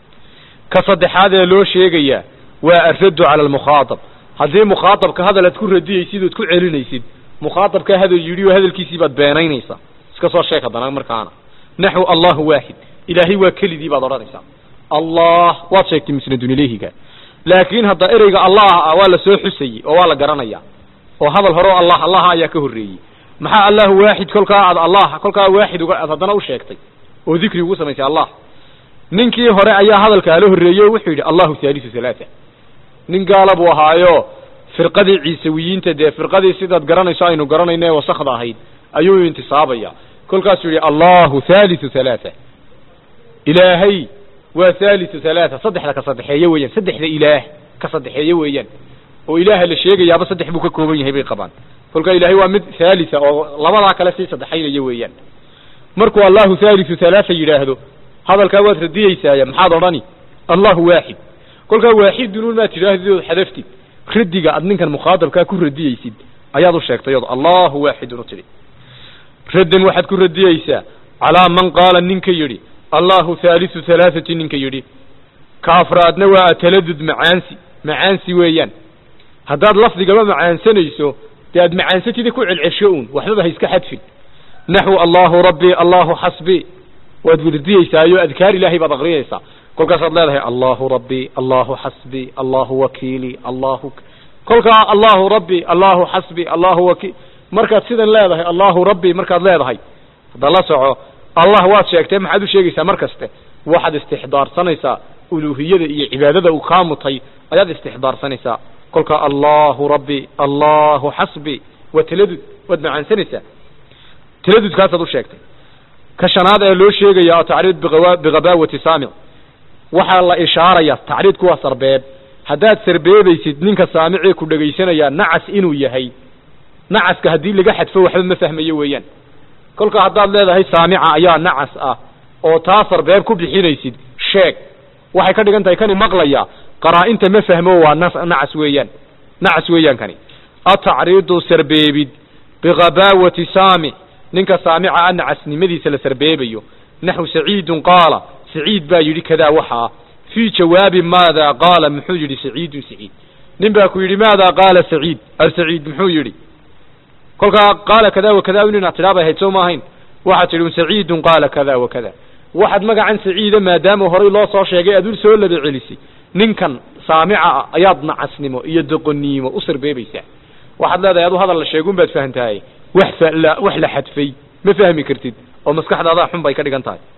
A: ka saddexaad ee loo sheegayaa waa arraddu cala almukhaatab haddii mukhaatabka hadal aad ku radiyaysid ood ku celinaysid mukhaatabka hadal yidhi oo hadalkiisii baad beenaynaysaa iska soo sheeg haddana markaana naxu allahu waaxid ilaahay waa kelidii baad odhanaysaa allah waad sheegtay musnadun ilayhiga laakiin hadda ereyga allah ah waa la soo xusayey oo waa la garanaya oo hadal hore oo allah ayaa ka horreeyey maxaa allahu waaxid kolkaa aad allah kolkaa waaxid aad haddana u sheegtay oo dikri ugu samaysay allah ninkii hore ayaa hadalkaa la horreeyey oo wuxuu yidhi allahu haalisu halaata nin gaala buu ahaayo firqadii ciisawiyiinta dee firqadii sidaad garanayso aynu garanayno ee wasakda ahayd ayuu intisaabaya kolkaasuu yidhi allahu haalisu halaata ilaahay waa haalisu halaata saddexda ka saddexeeye weeyaan saddexda ilaah ka saddexeeye weeyaan oo ilaaha la sheegayaaba saddex buu ka kooban yahay bay qabaan kolkaa ilaahay waa mid haalisa oo labadaa kale sii saddexaynaya weeyaan markuu allahu haalisu halaata yidhaahdo hadalkaa waad radiyeysaaya maxaad odhani allahu waaxid kolkaa waaxidun maad tidhaahdi ood xadaftid radiga aad ninkan mukhaatabkaa ku radiyeysid ayaad u sheegtay ood allahu waaxidun u tidhi raddan waxaad ku radiyeysaa calaa man qaala ninka yidhi allahu haalisu halaathati ninka yidhi ka afraadna waa ataladud macaansi weeyaan haddaad lafdigaba macaansanayso dee aad macaansatida ku celcesho uun waxbaba ha iska xadfin naxu allahu rabbi allahu xasbi waad radiyeysaayoo adkaar ilaahay baad aqriyaysaa kolkaasaad leedahay allahu rabbi allahu xasbi allahu wakiili allahu kolkaa allahu rabbi allahu xasbi allahu wakiil markaad sidan leedahay allahu rabbi markaad leedahay hadda la soco allah waad sheegtee maxaad u sheegaysaa mar kaste waxaad istixdaarsanaysaa uluuhiyada iyo cibaadada uu kaa mutay ayaad istixdaarsanaysaa kolkaa allahu rabbi allahu xasbi waa taladud waad macaansanaysaa taladudkaasaad u sheegtay ka shanaad ee loo sheegaya tacriid bigabaawati saamic waxaa la ishaaraya tacriidku waa sarbeeb haddaad sarbeebaysid ninka saamicee ku dhegaysanaya nacas inuu yahay nacaska haddii laga xadfo waxba ma fahmayo weeyaan kolka haddaad leedahay saamica ayaa nacas ah oo taa sarbeeb ku bixinaysid sheeg waxay ka dhigan tahay kani maqlaya qaraa-inta ma fahmo waa nacas weeyaan kani atacriidu sarbeebid bighabaawati saamic ninka saamica a nacasnimadiisa la sarbeebayo naxu saciidun qaala saciid baa yidhi kadaa waxaa fii jawaabi maadaa qaala muxuu yidhi saciidun saciid nin baa ku yidhi maadaa qaala saciid saciid muxuu yidhi kolkaa qaala kadaa wakadaa inaad tidhaa bay ahayd soo ma ahayn waxaad tidhi saciidun qaala kadaa wakada waxaad magacan saciida maadaama horay loo soo sheegay aad u soo laba celisay ninkan saamica ayaad nacasnimo iyo doqoniimo u sarbeebaysaa waxaad leedahay adu hadal la sheegun baad fahantahay wax la xadfay ma fahmi kartid oo maskaxdaada xun bay ka dhigan tahay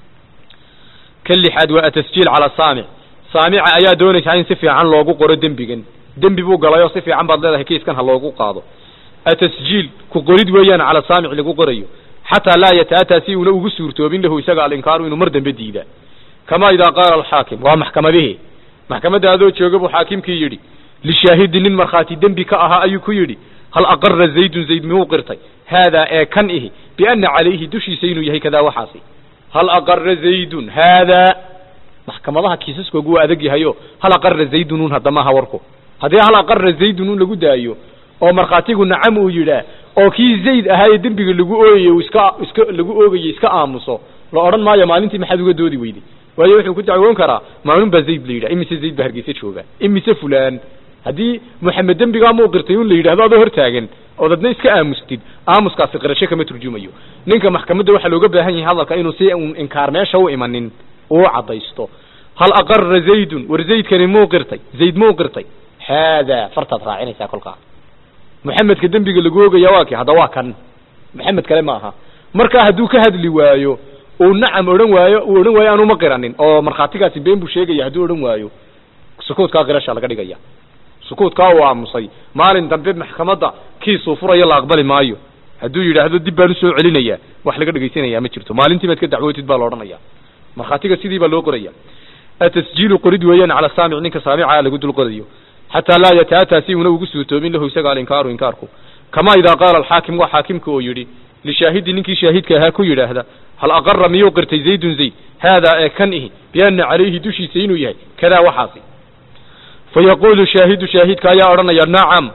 A: kan lixaad waa atasjiil cala saamic saamica ayaa doonaysaa in si fiican loogu qoro dembigan dembi buu galay oo si fiican baad leedahay kiiskan ha loogu qaado atasjiil ku qorid weeyaan cala saamic lagu qorayo xataa laa yata'ataa si uuna ugu suurtoobin lahu isaga alinkaaru inuu mar dambe diidaa kama idaa qaala alxaakim waa maxkamadihi maxkamadda adoo jooga buu xaakimkii yidhi lishaahidi nin markhaati dembi ka ahaa ayuu ku yidhi hal aqara zaydun zayd miyuu qirtay haadaa ee kan ihi biana calayhi dushiisa inuu yahay kadaa waxaasi hal aqara zaydun haadaa maxkamadaha kiisaskoogu waa adag yahayo hal aqara zaydunuun haddamaha warku haddii hal aqara zaydunuun lagu daayo oo markhaatigu nacam uu yidhaah oo kii zayd ahaayee dembiga lagu ooyay lagu oogayay iska aamuso la odhan maayo maalintii maxaad uga doodi weyday waayo wuxuu ku dacwoon karaa maalin baa zayd la yidhah imise zayd baa hargeysa jooga imise fulaan haddii moxamed dembigaa muu qirtay un la yidhahdo adoo hortaagan ood adna iska aamustid aamuskaasi qirasho kama turjumayo ninka maxkamadda waxaa looga baahan yahay hadalka inuu si un inkaar meesha u imanin uu caddaysto hal aqara zaydun war zaydkani muu qirtay zayd muu qirtay haadaa fartaad raacinaysaa kolkaa moxamedka dembiga lagu ogaya waa ki hadda waa kan moxamed kale ma aha markaa hadduu ka hadli waayo uu nacam odhan waayo uu odhan waayo anuma qiranin oo markhaatigaasi been buu sheegaya hadduu odhan waayo sukuudkaa qirasha laga dhigaya sukuudkaa uu aamusay maalin dambe maxkamadda kiisuu furayo la aqbali maayo hadduu yidhaahdo dib baan usoo celinaya wax laga dhegaysanaya ma jirto maalintii baad ka dacwootid baa la odhanaya markhaatiga sidii baa loo qoraya atasjiilu qorid weeyaan cala saamic ninka saamica lagu dul qorayo xataa laa yata'ataa si una ugu suurtoobin lahu isaga alinkaaru inkaarku kama idaa qaala alxaakim waa xaakimka oo yidhi lishaahidi ninkii shaahidka ahaa ku yidhaahda hal aqara miyuu qirtay zaydun zayd haadaa ee kan ihi biana calayhi dushiisa inuu yahay kadaa waxaasi fayaquulu shaahidu shaahidka ayaa odhanaya nacam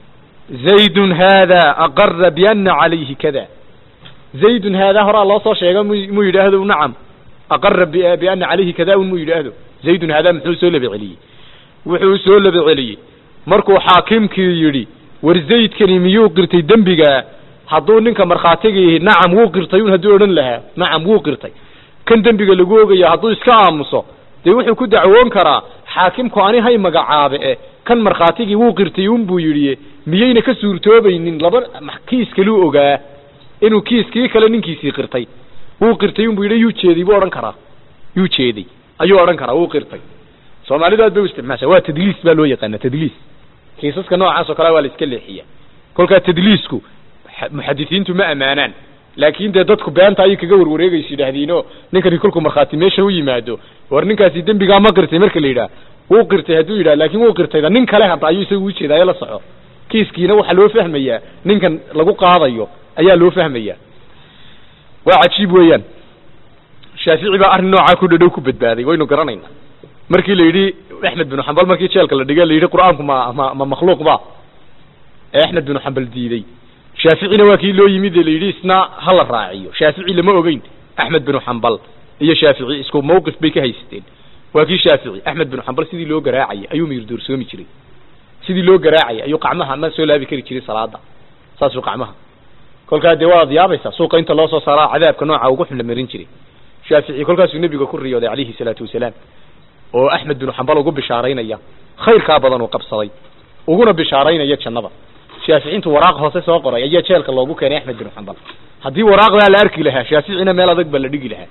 A: zaydun haadaa aqara biana calayhi kada zaydun haadaa horaa loo soo sheega muu yidhaahdo nacam aqara biana calayhi kada un muu yidhaahdo zaydun haadaa muxuu soo laba celiyey wuxuu soo laba celiyey markuu xaakimkii yidhi war zaydkani miyuu qirtay dembigaa hadduu ninka markhaatigii nacam wuu qirtay un hadduu odhan lahaa nacam wuu qirtay kan dembiga lagu ogaya hadduu iska aamuso dee wuxuu ku dacwoon karaa xaakimku ani hay magacaabe e kan markhaatigii wuu qirtay un buu yidhi miyayna ka suurtoobaynin laba kiis kaluu ogaa inuu kiiskii kale ninkiisii qirtay wuu qirtay un buu yidhi yuu jeeday buu odhan karaa yuu jeeday ayuu odhan karaa wuu qirtay soomaalidu aad bay u isticmaashaa waa tadliis baa loo yaqaana tadliis kiisaska noocaas oo kale waa la iska leexiya kolkaa tadliisku muxadisiintu ma ammaanaan laakiin dee dadku beenta ayay kaga warwareegaysa yidhaahdiino ninkani kolkuu markhaati meesha u yimaado war ninkaasi dembigaa ma qirtay marka la yidhaah wuu qirtay hadduu yidhah laakiin wuu qirtayda nin kale hadda ayuu isagu ujeedaayo la soco kiiskiina waxaa loo fahmayaa ninkan lagu qaadayo ayaa loo fahmayaa waa cajiib weeyaan shaafici baa arrin noocaa ku dhadhow ku badbaaday waynu garanaynaa markii la yidhi axmed binu xambal markii jeelka la dhigay la yidhi qur'aanku ma makhluuq ba ee axmed binu xambal diiday shaaficina waa kii loo yimid ee la yidhi isna ha la raaciyo shaafici lama ogeyn axmed binu xambal iyo shaafici isku mawqif bay ka haysteen waa kii shaafici axmed binu xambal sidii loo garaacayay ayuu miyir doorsoomi jiray sidii loo garaacayay ayuu qacmaha ma soo laabi kari jiray salaada saasuu qacmaha kolkaa dee waad yaabaysaa suuqa inta loo soo saaraa cadaabka nooca ugu xun la marin jiray shaafici kolkaasuu nebiga ku riyooday calayhi salaatu wasalaam oo axmed binu xambal ugu bishaaraynaya khayrkaa badan uu qabsaday uguna bishaaraynaya jannada shaaficintu waraaq hoose soo qoray ayaa jeelka loogu keenay axmed binu xambal haddii waraaqdaa la arki lahaa shaaficina meel adag baa la dhigi lahaa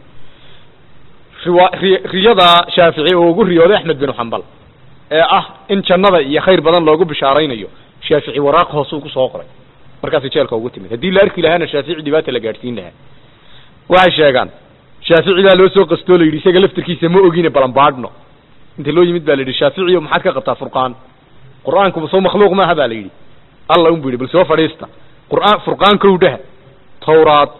A: riyada shaafici oo ugu riyooday axmed binu xambal ee ah in jannada iyo khayr badan loogu bishaaraynayo shaafici waraaq hoose uu ku soo qoray markaasay jeelka ugu timid haddii la arki lahaana shaafici dhibaata la gaadhsiin lahaa waxay sheegaan shaafici baa loo soo qastoo la yidhi isaga laftirkiisa ma ogine balanbaadhno inta loo yimid baa la yidhi shaaficiyo maxaad ka qabtaa furqaan qur'aanku soo makhluuq maaha baa la yidhi alla un bu yidhi bal soo fadhiista furqaan kowdhaha tawraad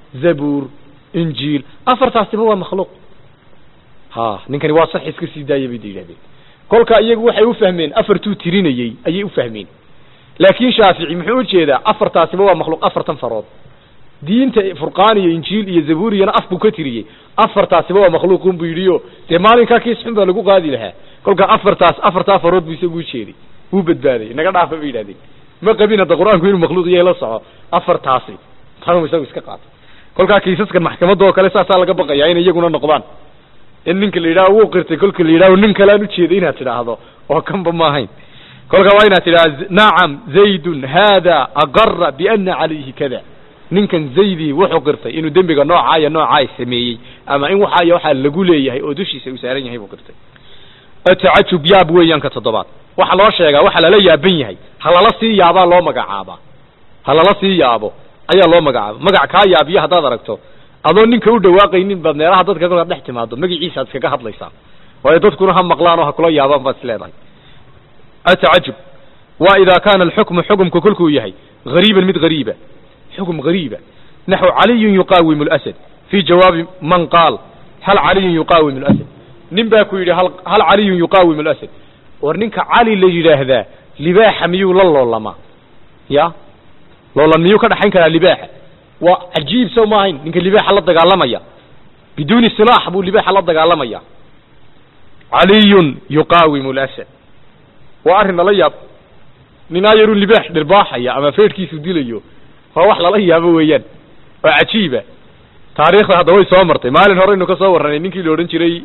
A: zabuur injiil afartaasiba waa makhluuq ha ninkani waa sax iska sii daayay bay yidhaahdeen kolka iyagu waxay u fahmeen afartuu tirinayay ayay u fahmeen laakiin shaafici muxuu u jeedaa afartaasiba waa makhluuq afartan farood diinta furqaan iyo injiil iyo zabuur iyo af buu ka tiriyay afartaasiba waa makhluuqun buu yidhiyo dee maalinkaa kiis xun baa lagu qaadi lahaa kolka afartaa farood buu isagu u jeeday wuu badbaaday naga dhaafa bay yidhahdeen ma qabin hadda qur-aanku inuu makhluuq yahay la soco afartaasi tanuu isagu iska qaato kolkaa kiisaskan maxkamadda oo kale saasaa laga baqayaa inay iyaguna noqdaan in ninka la yidhaho wuu qirtay kolka la yidhaho nin kalean ujeeday inaad tidhaahdo oo kanba ma ahayn kolka waa inaad tidhahda nacam zaydun hada aqara biana calayhi kada ninkan zaydii wuxuu qirtay inuu dembiga noocaa iyo noocaa sameeyey ama in waxaa iyo waxaa lagu leeyahay oo dushiisa uu saaran yahay buu qirtay atacajub yaab weeyaan ka toddobaad waxa loo sheegaa waxa lala yaaban yahay ha lala sii yaabaa loo magacaabaa ha lala sii yaabo ayaa loo magacaaba magac kaa yaabiyo haddaad aragto adoo ninka u dhawaaqaynin baad meelaha dadka kolkaad dhex timaado magaciisa ad iskaga hadlaysaa waayo dadkuna ha maqlaan oo ha kula yaabaan baad isleedahay atacajub waa idaa kaana alxukmu xukumku kolkuu yahay gariiban mid gariiba حكم غريبة نحو علي يقاوم الأسد في جواب من قال هل علي يقاوم الأسد نباكو يري هل علي يقاوم الأسد ورنك علي اللي هذا لباحة ميو لله ما يا لله ميو كده حين كده لباحة وعجيب سو ماهين نك لباحة الله دقال لميا بدون السلاح بو لباحة الله دقال لميا علي يقاوم الأسد وأرهن الله ياب ننايرو لباح درباحة يا أما فير كيسو ديليو wax lala yaabo weeyaan oo cajiiba taariikhda hadda way soo martay maalin hore inuu ka soo waranay ninkii la oran jiray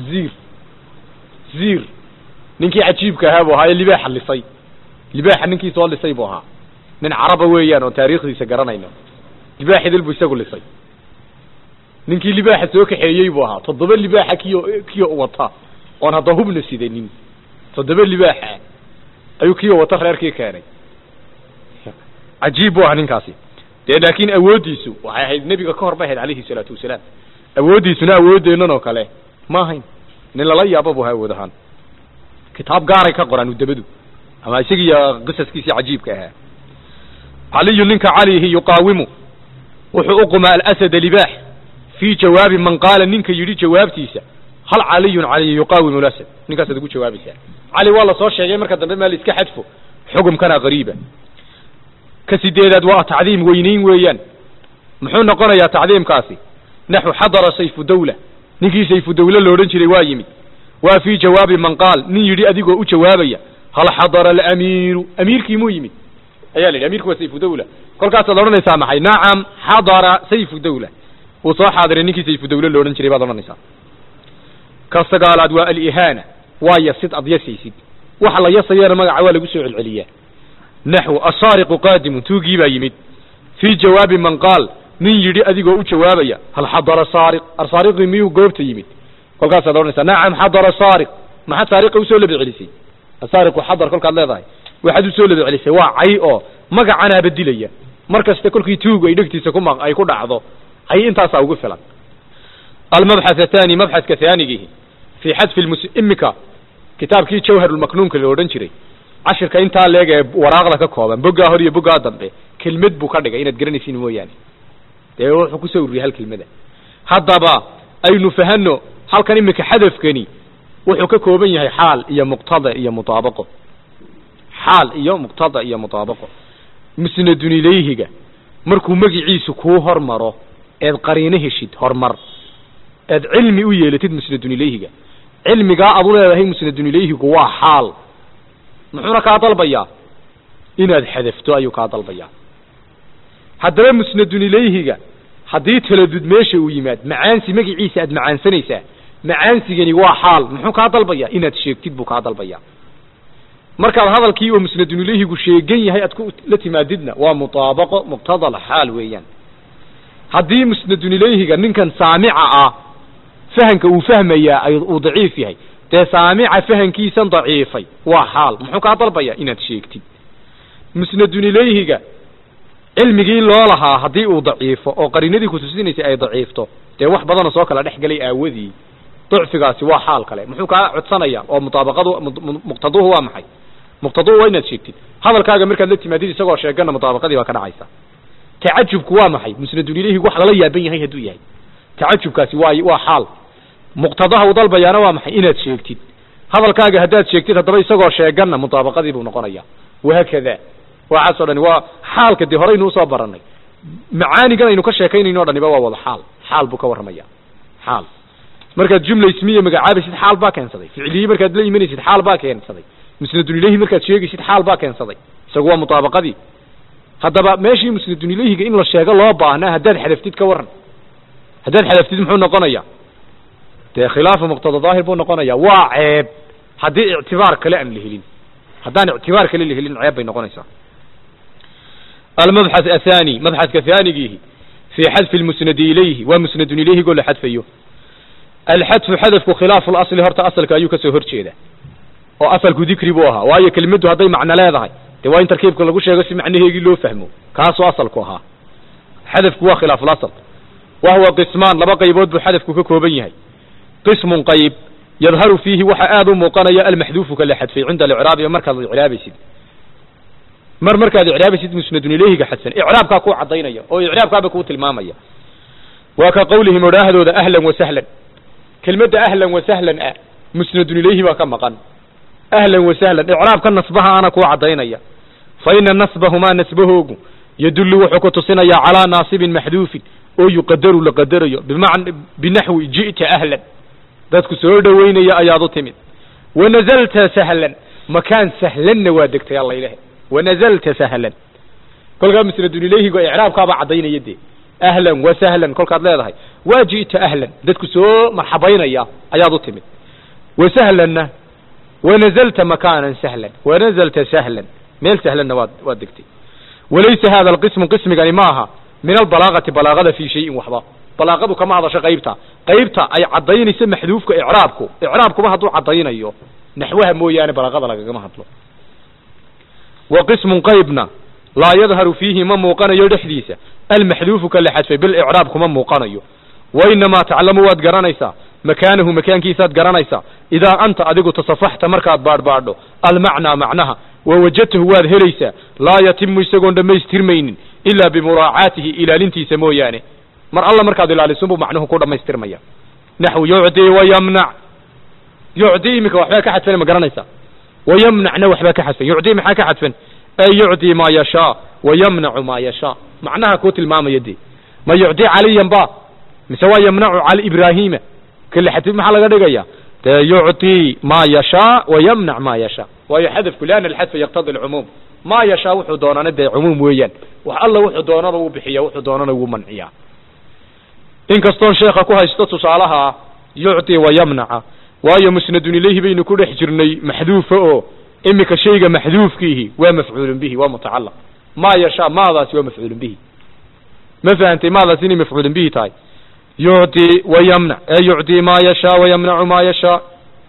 A: ziir ninkii cajiibka ahaa buu ahaa libaaxa lisay libaaxa ninkii soo lisay buu ahaa nin caraba weeyaan oo taariikhdiisa garanayno libaaxidil buu isagu lisay ninkii libaaxa soo kaxeeyay buu ahaa 7 libaaxa kiyo wata oon hadda hubna sidanin 7 libaaxa ayuu kiyo wata reerkii keenay cajiib waa ninkaasi laakiin awoodiisu waxay ahayd nabiga ka hor baahid calayhi salaatu wasalaam awoodiisuna awoodeenan oo kale ma ahayn nin lala yaabo buu awoodahan kitaab gaaray ka qoran dabadu ama isagiya qisaskiisa cajiibka ah cali ninka calihi yuqaawimu wuxuu u qumaa al-asad libaax fi jawaab man qaala ninka yiri jawaabtiisa hal cali yuqaawimu al-asad ninkaas ugu jawaabaysa cali wala soo sheegay marka dambe meel iska xadfo xukumkana qariiba كسيدات وتعظيم وينين ويان محون قرا يا تعظيم كاسي نحو حضر سيف دولة نجي سيف دولة لورنش روايمي وفي جواب من قال نيري أديكو أو جوابيا هل حضر الأمير أمير كي ميمي أيالي الأمير كو سيف دولة قال كاس لورن سامحي نعم حضر سيف دولة وصح حاضر نجي سيف دولة لورنش رواية لورن سام كاس قال أدواء الإهانة وايا ست أضيا سيسيد وحلا يصير ما عوالي قسوع العليا نحو السارق قادم توجيب يمد في جواب من قال من يري أديكو أو جوابيا هل حضر السارق السارق ميو قوبت يمد قال كاس لورن سام نعم حضر السارق ما حد سارق وسول بعلسي السارق وحضر كل كان لا واحد وسول بعلسي وعي او مقع انا بدليا مركز تكلكي توغ اي دغتيسا كما اي ku dhacdo ay intaas ugu filan المبحث الثاني مبحث كثانيه في حذف المسمك كتابكي جوهر المكنون كلي oran jiray عشرka inta leega waraaqda ka kooban boga hor iyo boga dambe kelmad buu ka dhigay inaad garanaysiin mooyaan ee wuxuu ku soo uriyay hal kelmada hadaba aynu fahano halkan imika hadafkani wuxuu ka kooban yahay xaal iyo muqtada iyo mutaabaqo xaal iyo muqtada iyo mutaabaqo musnadun ilayhiga markuu magaciisu ku hormaro ee qariina heshid hormar ee cilmi u yeelatid musnadun ilayhiga cilmiga aad u leedahay musnadun ilayhigu waa xaal muxuuna ka dalbaya inaad xadafto ayuu ka dalbaya hadaba musnadun ilayhiga hadii taladud meesha uu yimaad macaansi magaciisa aad macaansanaysaa macaansigani waa xaal muxuu ka dalbaya inaad sheegtid buu ka dalbaya marka hadalkii oo musnadun ilayhigu sheegan yahay aad ku la timaadidna waa mutaabaqo muqtada al-xaal weeyaan hadii musnadun ilayhiga ninkan saamica ah fahanka uu fahmaya ay uu daciif yahay te saamica fahankiisan daciifay waa xaal muxuu ka dalbaya inaad sheegtid musnadun ilayhiga cilmigii loo lahaa hadii uu daciifo oo qarinadii ku tusinaysa ay daciifto te wax badan soo kala dhaxgalay aawadii ضعفigaasi waa xaal kale muxuu ka codsanaya oo mutaabaqadu muqtaduhu waa maxay muqtaduhu waa inaad sheegtid hadalkaaga markaad la timaadid isagoo sheegana mutaabaqadii waa ka dhacaysa تعجبك وامحي مسند إليه وحلا لا يبين هي هدو يهي تعجبك waa xaal muqtadaha dal bayana waa maxay inaad sheegtid hadalkaaga hadaad sheegtid hadaba isagoo sheegana mutaabaqadii buu noqonaya wahakada waxa soo dhan waa xaalka di horeynu soo baranay macaanigan aynu ka sheekaynayno dhaniba waa wada xaal buu ka warramaya xaal markaad jumla ismiye magacaabisid xaal baa keensaday ficiliye markaad la imanaysid xaal baa keensaday musnadun ilayhi markaad sheegaysid xaal baa keensaday isagu waa mutaabaqadii hadaba meeshii musnadun ilayhiga in la sheego loo baahnaa hadaad xadaftid ka waran hadaad xadaftid muxuu noqonayaa de khilaafu muqtada daahir buu noqonayaa waa ceeb haddii ictibaar kale aan la helin haddaan ictibaar kale la helin ceeb bay noqonaysaa المبحث الثاني مبحث كثانيه في حذف المسند إليه ومسند إليه قول حذفيه الحذف حذف خلاف الأصل هرت أصلك أيوك سهر شيء وأصلك ذكري بوها وهي كلمته هذي معنى لا ذهي تواين تركيبك لقول شيء قسم معنى هيجي له فهمه كاسو أصلك وها حذف هو خلاف الأصل وهو قسمان لبقى يبود بحذف كوكوبيه قسم قيب يظهر فيه وحآذ مقنية المحذوف كالحذف عند الإعراب ومركز الإعراب سيد مركز الإعراب سيد مسند إليه كحسن إعراب كاكو عضينية أو إعراب كاكو تلمامية وكقوله مراهد أهلا وسهلا كلمة أهلا وسهلا مسند إليه وكم مقن أهلا وسهلا إعراب كان نصبها أنا كو عضينية فإن نصبه ما نسبه يدل وحكو تصنية على ناصب محذوف أو يقدر لقدر بمعنى بنحو جئت أهلا ذاتك سؤال وين يا أياض تمد ونزلت سهلا مكان سهلا وادكت يا الله إلهي ونزلت سهلا كل قام مسند إليه إعراب كابا عضين يدي أهلا وسهلا كل قاد لا وجئت أهلا ذاتك سؤال مرحبين يا أياض تمد وسهلا ونزلت مكانا سهلا ونزلت سهلا ميل سهلا وادكتي وليس هذا القسم قسم يعني ماها من البلاغة بلاغة في شيء وحظا بلاغة كما هذا شيء قيبتا أي عضين يسمى محذوفك إعرابك ما هدو عضين أيوه نحوها مويان بلاغة لك كما هدو وقسم قيبنا لا يظهر فيه من موقنا يدحديث المحذوف كالحذف بالإعراب كما موقنا أيوه وإنما تعلموا واد قرانيسا مكانه مكان كيسات قرانيسا إذا أنت أدقو تصفحت مركات باردو المعنى معناها ووجدته واد هليسا لا يتم يساقون دميسترمين إلا بمراعاته إلى لنتي سمويانه مر الله مركاد إلى لسنبو معناه كودا ما يسترميا نحو يعدي ويمنع يعدي مك وحباك حد فين مقرنيسا ويمنع نو وحباك حد فين يعدي محاك حد فين أي يعدي ما يشاء ويمنع ما يشاء معناها كوت الماما يدي ما يعدي علي ينبا مسوا يمنع على إبراهيم كل حد محل غدقيا يعطي ما يشاء ويمنع ما يشاء ويحذف كلان الحذف يقتضي العموم ما يشاء وحو دونانا دي عموم ويان الله وحو دونانا وبحيا وحو دونانا ومنعيا إن كستون شيخا كوها يستطس علىها يعطي ويمنع وهي مسند إليه بين كل حجرني محذوف إمك شيء محذوف فيه ومفعول به ومتعلق ما يشاء ماذا سوى مفعول به ما فهمت ماذا سيني مفعول به تاي يعطي ويمنع يعطي ما يشاء ويمنع ما يشاء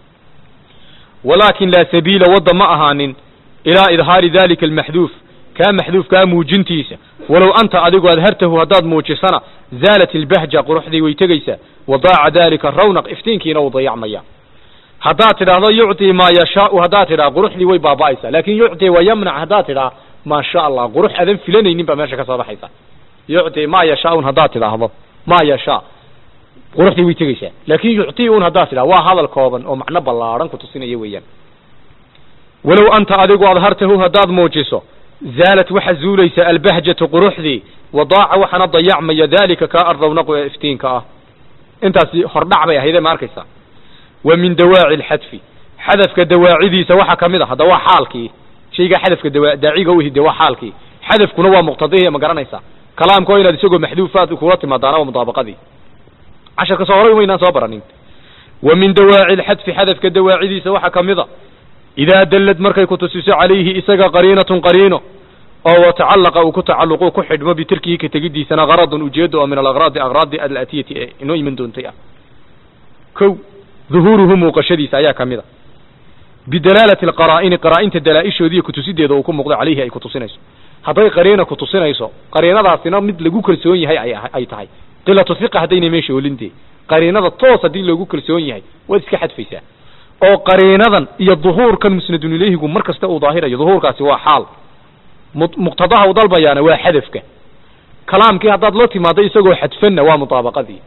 A: ولكن لا سبيل وضع معهان إلى إظهار ذلك المحذوف كان محذوف كان موجنتيسا ولو أنت أدقوا أظهرته هداد موجسنا زالت البهجة قرح ذي ويتقيسا وضاع ذلك الرونق افتينك نو ضيع ميا هدات لا يعطي ما يشاء هدات لا قرح ذي ويبابايسا لكن يعطي ويمنع هدات لا ما شاء الله قرح أذن فلاني نبا ماشا كصباحيسا يعطي ما يشاء هدات لا هذا ما يشاء قرح ذي ويتقيسا لكن يعطيون هدات لا وهذا الكوبن ومعنى بالله كتصين يويا ولو أنت أدقوا أظهرته هداد موجسه زالت وحزو ليس البهجة قرح ذي وضاع وحنا ضيع مي ذلك كأرض ونقو افتين كأه انت خردع بيا هيدا ماركيسا ومن دواعي الحذف حذف كدواعي ذي سواحة كمدة دواء حالكي شيء حذف كدواعي داعي قوي دواء حالكي حذف كنوا مقتضيه مقرنيسا كلام كوينة دي سوق محذوفات وكورات مدانا ومطابقة ذي عشان كصوري وين صبرنين ومن دواعي الحذف حذف كدواعي ذي سواحة كمدة إذا دلت مركي كتسوس عليه إساق قرينة أو تعلق أو كتعلقوا كحد ما بتركيه كتجدي سنة غرض وجيده من أغراض الأتية إنه من دون تيا كو ظهورهم وقشدي سايا كاملة بدلالة قرائن الدلائش ذي كتسيد يدو كم مقضى عليه أي كتسينيس هذا قرينة كتسينيس قرينة ذاتنا مثل جو كرسوني هاي أي تاي قلة تثقة هدين ماشي ولندي قرينة الطوسة دي لو جو كرسوني هاي وذك حد فيسا أو قرينة يظهور كان مسند إليه يقول مركز تأو ظاهرة يظهور كاسي حال مقتضاها وضل بيانا وحذفك kalaamkii haddaad la timaado isagoo xadfanna waa mutaabaqadii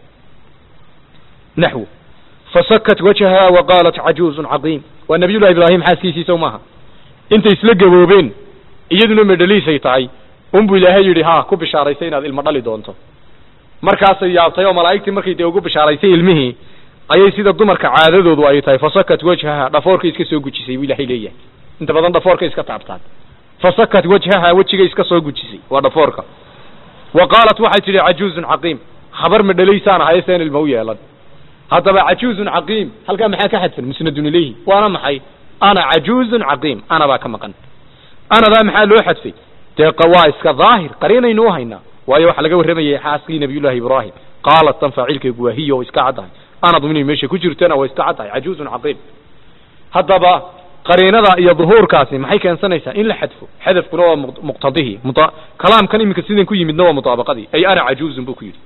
A: naxwu fasakat wajhaha wa qaalat cajuuzun caqiim waa nabiyullahi ibraahim xaaskiisii sow maaha intay isla gaboobeen iyaduna medhaliisay tahay unbuu ilaahay yidhi ha ku bishaaraysay inaad ilmo dhali doonto markaasay yaabtay oo malaa'igtii markay dee ugu bishaaraysay ilmihii ayay sida dumarka caadadoodu ay tahay fasakat wajhaha dhafoorka iska soo gujisay buu ilaahay leeyahay inta badan dhafoorka iska taabtaan fasakat wajhaha wejiga iska soo gujisay waa dhafoorka wa qaalat waxay tidhi cajuuzun caqiim habar medhalaysaan ahay seen ilmo u yeelan haddaba cajuuzun caqiim halkaa maxaa ka xadfan musnadun ilayhi waana maxay ana cajuuzun caqiim ana baa ka maqan anadaa maxaa loo xadfay dee waa iska daahir qariinaynu u haynaa waayo waxa laga warramayay xaaskii nabiyullahi ibraahim qaalat tan faacilkeegu waa hiya oo iska caddahay anadu inay meesha ku jirtana waa iska caddahay cajuuzun caqiim haddaba qariinada iyo duhuurkaasi maxay keensanaysaa in la xadfo xadafkuna waa muqtadihi kalaamkan iminka sidan ku yimidna waa mutaabaqadii ay ana cajuuzun buu ku yidhi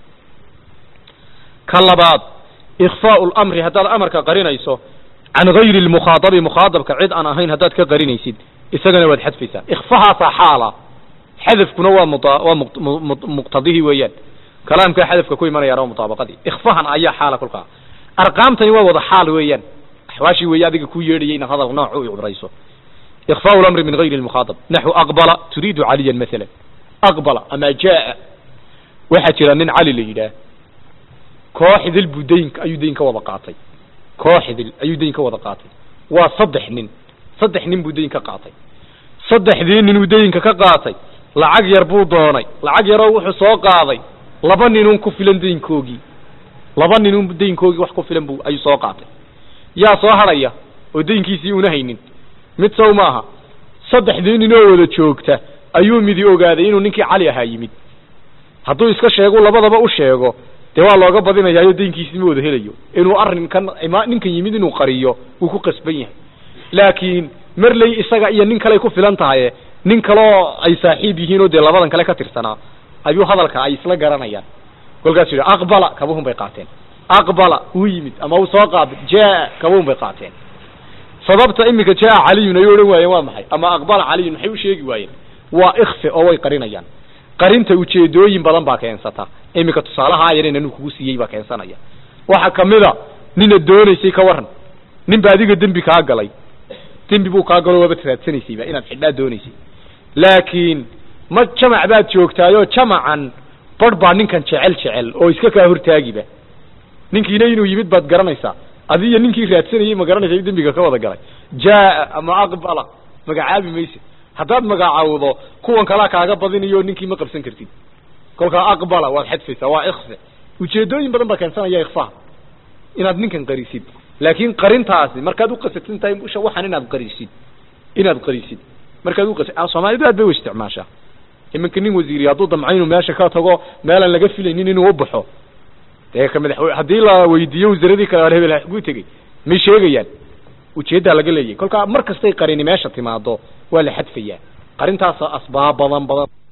A: ka labaad ikhfaa'u lamri haddaad amarka qarinayso can gayri lmukhaadabi mukhaadabka cid aan ahayn haddaad ka qarinaysid isagana waad xadfaysaa ikhfahaasaa xaala xadafkuna waa muqtadihi weeyaan kalaamkaa xadafka ku imanayaana waa mutaabaqadii ikhfahan ayaa xaala kolkaa arqaamtani waa wada xaal weeyaan axwaashii weeye adiga ku yeedhayay inaad hadal nooc u cibrayso ikhfaa'u lamri min gayri lmukhaadab naxwu aqbala turiidu caliyan maalan aqbala ama jaa waxaa jira nin cali la yidhaah kooxdil buu daynka ayuu dayn ka wada qaatay kooxdil ayuu dayn ka wada qaatay waa saddex nin buu dayn ka qaatay saddexdii nin uu daynka ka qaatay lacag yar buu doonay lacag yaroo wuxuu soo qaaday laba ninun ku filan daynkoogii wax ku filan buu ayuu soo qaatay yaa soo hadhaya oo daynkiisii una haynin mid sow maaha saddexdii nin oo wada joogta ayuu midi ogaaday inuu ninkii cali ahaa yimid hadduu iska sheego labadaba u sheego dee waa looga badinayaayo daynkiisii ma wada helayo inuu arrinkan ninkan yimid inuu qariyo wuu ku qasban yahay laakiin marley isaga iyo nin kale ku filan tahay nin kaloo ay saaxiib yihiin oo dee labadan kale ka tirsanaa ayuu hadalka ay isla garanayaan kolkaas yidhi aqbala kabuhun bay qaateen aqbala wuu yimid ama uu soo qaaday jaa kabuhun bay qaateen sababta iminka jaa caliyun ay odhan waayeen waa maxay ama aqbala caliyun maxay u sheegi waayeen waa ikhfe oo way qarinayaan qarinta ujeedooyin badan baa keensata iminka tusaalaha yareen inuu kugu siiyey baa keensanaya waxa kamida nina doonaysay ka waran nin baa adiga dembi kaa galay dembi buu kaa galo waaba raadsanaysayba inaad xidhaa doonaysay laakiin ma jamac baad joogtaayoo jamacan barh baa ninkan jecel oo iska kaa hortaagiba ninkiina inuu yimid baad garanaysaa adiyo ninkii raadsanayay ma garanaysa dembiga ka wada galay jaa ama aqbala magacaabi mayse haddaad magacaawdo kuwan kalaa kaaga badinayo ninkii ma qabsan kartid kolkaa aqbala waad xadfaysaa waa ikhfe ujeedooyin badan baa keensanaya ikhfaha inaad ninkan qarisid laakiin qarintaasi markaad u qasatin tahay waxaan inaad qarisid markaad u qasad Soomaalidu aad bay u isticmaashaa iminka nin wasiiri hadduu damco inuu meesha ka tago meelan laga filaynin inuu u baxo dee ka madaxweyne haddii la weydiiyo wasaaradii kale hebel ugu tegey ma sheegayaan ujeeddaa laga leeyahay kolkaa mar kastay qarini meesha timaado waa la xadfayaa qarintaas asbaab badan